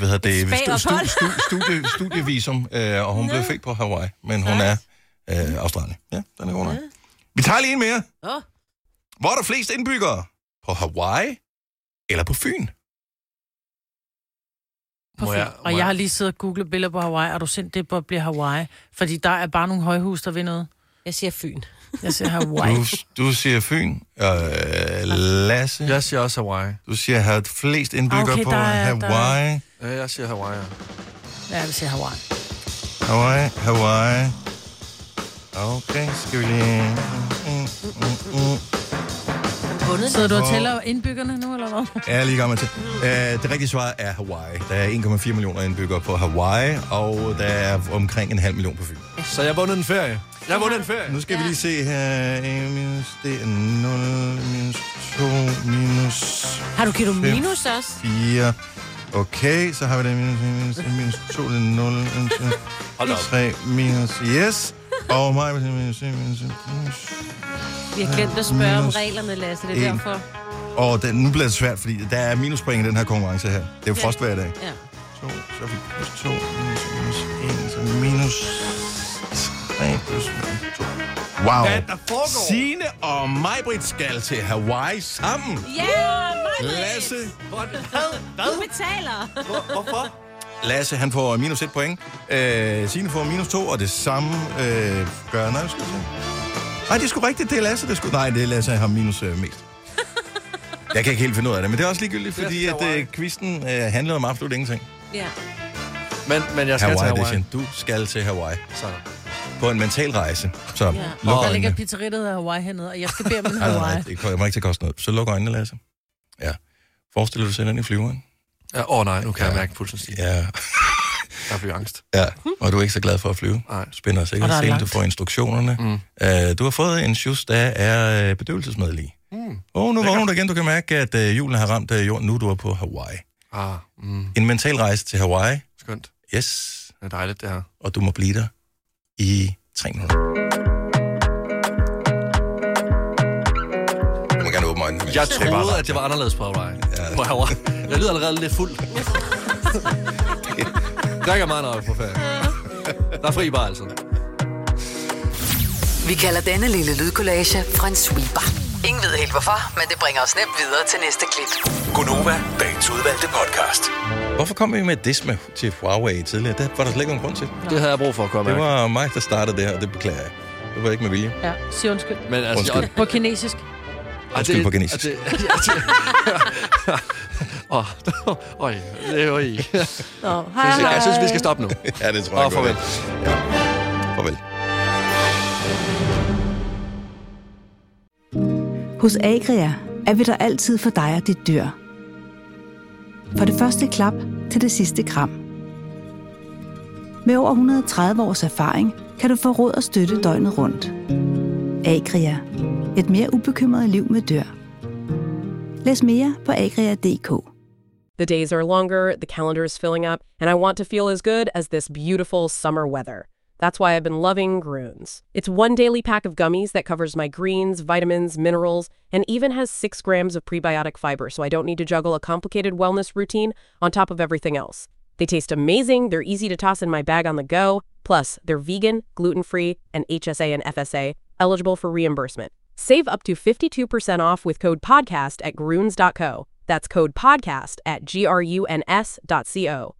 Speaker 3: studievisum, og hun blev født på Hawaii. Men hun er Australien. Ja, den er god nok. Vi tager lige en mere. Hvor er der flest indbyggere? På Hawaii eller på Fyn?
Speaker 6: På Fyn. Og jeg har lige siddet og googlet billeder på Hawaii, og du sendt det på bliver Hawaii. Fordi der er bare nogle højhus, der ved noget.
Speaker 5: Jeg siger Fyn.
Speaker 6: Jeg siger Hawaii.
Speaker 3: Du siger Fyn. Lasse?
Speaker 4: Jeg siger også Hawaii.
Speaker 3: Du siger, har flest indbyggere på Hawaii?
Speaker 4: Ja, jeg siger Hawaii.
Speaker 6: Ja, jeg siger Hawaii.
Speaker 3: Hawaii. Okay, skal vi lige...
Speaker 6: Sidder du og tæller indbyggerne nu, eller hvad?
Speaker 3: Ja, jeg er lige i gang med til. Det rigtige svar er Hawaii. Der er 1,4 millioner indbyggere på Hawaii, og der er omkring 0,5 million på Fyn.
Speaker 4: Så jeg har vundet en ferie.
Speaker 3: Nu skal vi lige se her. 1 minus, det er 0, minus 2, minus...
Speaker 5: Har du givet minus også?
Speaker 3: 4. Okay, så har vi det minus 2, det er 0, minus 3, minus... Yes. Og mig minus...
Speaker 5: Vi har glemt at spørge om reglerne, Lasse, det er derfor.
Speaker 3: Og nu bliver det svært, fordi der er minuspoint i den her konkurrence her. Det er jo frost hver dag.
Speaker 5: Ja.
Speaker 3: 2, så er vi plus 2, minus 1, så minus 3, plus 2. Wow.
Speaker 4: Hvad der foregår?
Speaker 3: Signe og Majbrit skal til Hawaii sammen.
Speaker 5: Ja, Majbrit!
Speaker 3: Lasse.
Speaker 5: Hvad? Du betaler.
Speaker 4: Hvorfor?
Speaker 3: Lasse, han får minus 1 point. Signe får minus 2, og det samme gør... Nej, skal vi se. Nej, det er sgu rigtigt, det er Lasse. Nej, det er Lasse, jeg har minus mest. Jeg kan ikke helt finde ud af det, men det er også ligegyldigt, fordi at quizzen handler om absolut ingenting.
Speaker 5: Ja.
Speaker 4: Men jeg skal til Hawaii.
Speaker 3: Edition. Du skal til Hawaii.
Speaker 4: Sådan.
Speaker 3: På en mental rejse. Så luk
Speaker 6: Der
Speaker 3: øjnene.
Speaker 6: ligger pizzeria, der hedder Hawaii hernede, og jeg skal bede om en Hawaii.
Speaker 3: Nej, det kommer ikke til at koste noget. Så luk øjnene, Lasse. Ja. Forestil dig, du sender ind i flyveren.
Speaker 4: Ja, nej, nu kan jeg mærke pulsen stige.
Speaker 3: Ja.
Speaker 4: Jeg bliver angst.
Speaker 3: Ja, og du er ikke så glad for at flyve.
Speaker 4: Nej.
Speaker 3: Spænder sikkert selv, du får instruktionerne. Du har fået en shoes, der er bedøvelsesmiddel i. Nu vågner du igen, du kan mærke, at julen har ramt jorden, nu du er på Hawaii. En mental rejse til Hawaii.
Speaker 4: Skønt.
Speaker 3: Yes.
Speaker 4: Det er dejligt, det her.
Speaker 3: Og du må blive der i 3 minutter. Du må gerne åbne øjnene.
Speaker 4: Jeg troede, at det var anderledes på Hawaii. Ja. På Hawaii. Jeg lyder allerede lidt fuld. Drikker meget nøje på ferie. Der er fri bare altså.
Speaker 2: Vi kalder denne lille lydkollage en sweeper. Ingen ved helt hvorfor, men det bringer os nemt videre til næste klip.
Speaker 7: Gunova, dagens udvalgte podcast.
Speaker 3: Hvorfor kom vi med det til Huawei tidligere? Det var der slet ikke nogen grund til.
Speaker 4: Det havde jeg brug for at komme.
Speaker 3: Det var mig, der startede det her, og det beklager jeg. Det var ikke med vilje.
Speaker 6: Ja, sig undskyld.
Speaker 4: Men altså,
Speaker 3: undskyld.
Speaker 6: På kinesisk.
Speaker 3: Undskyld på kinesisk.
Speaker 4: Det er jo i. Jeg synes, vi skal stoppe nu.
Speaker 3: Ja, det tror jeg.
Speaker 4: Farvel.
Speaker 3: Ja. Farvel.
Speaker 18: Hos Agria er vi der altid for dig og dit dyr. Fra det første klap til det sidste kram. Med over 130 års erfaring kan du få råd og støtte døgnet rundt. Agria. Et mere ubekymret liv med dyr. Læs mere på agria.dk.
Speaker 19: The days are longer, the calendar is filling up, and I want to feel as good as this beautiful summer weather. That's why I've been loving Groones. It's one daily pack of gummies that covers my greens, vitamins, minerals, and even has 6 grams of prebiotic fiber, so I don't need to juggle a complicated wellness routine on top of everything else. They taste amazing, they're easy to toss in my bag on the go, plus they're vegan, gluten-free, and HSA and FSA, eligible for reimbursement. Save up to 52% off with code PODCAST at Groones.co. That's code PODCAST at GRUNS.co.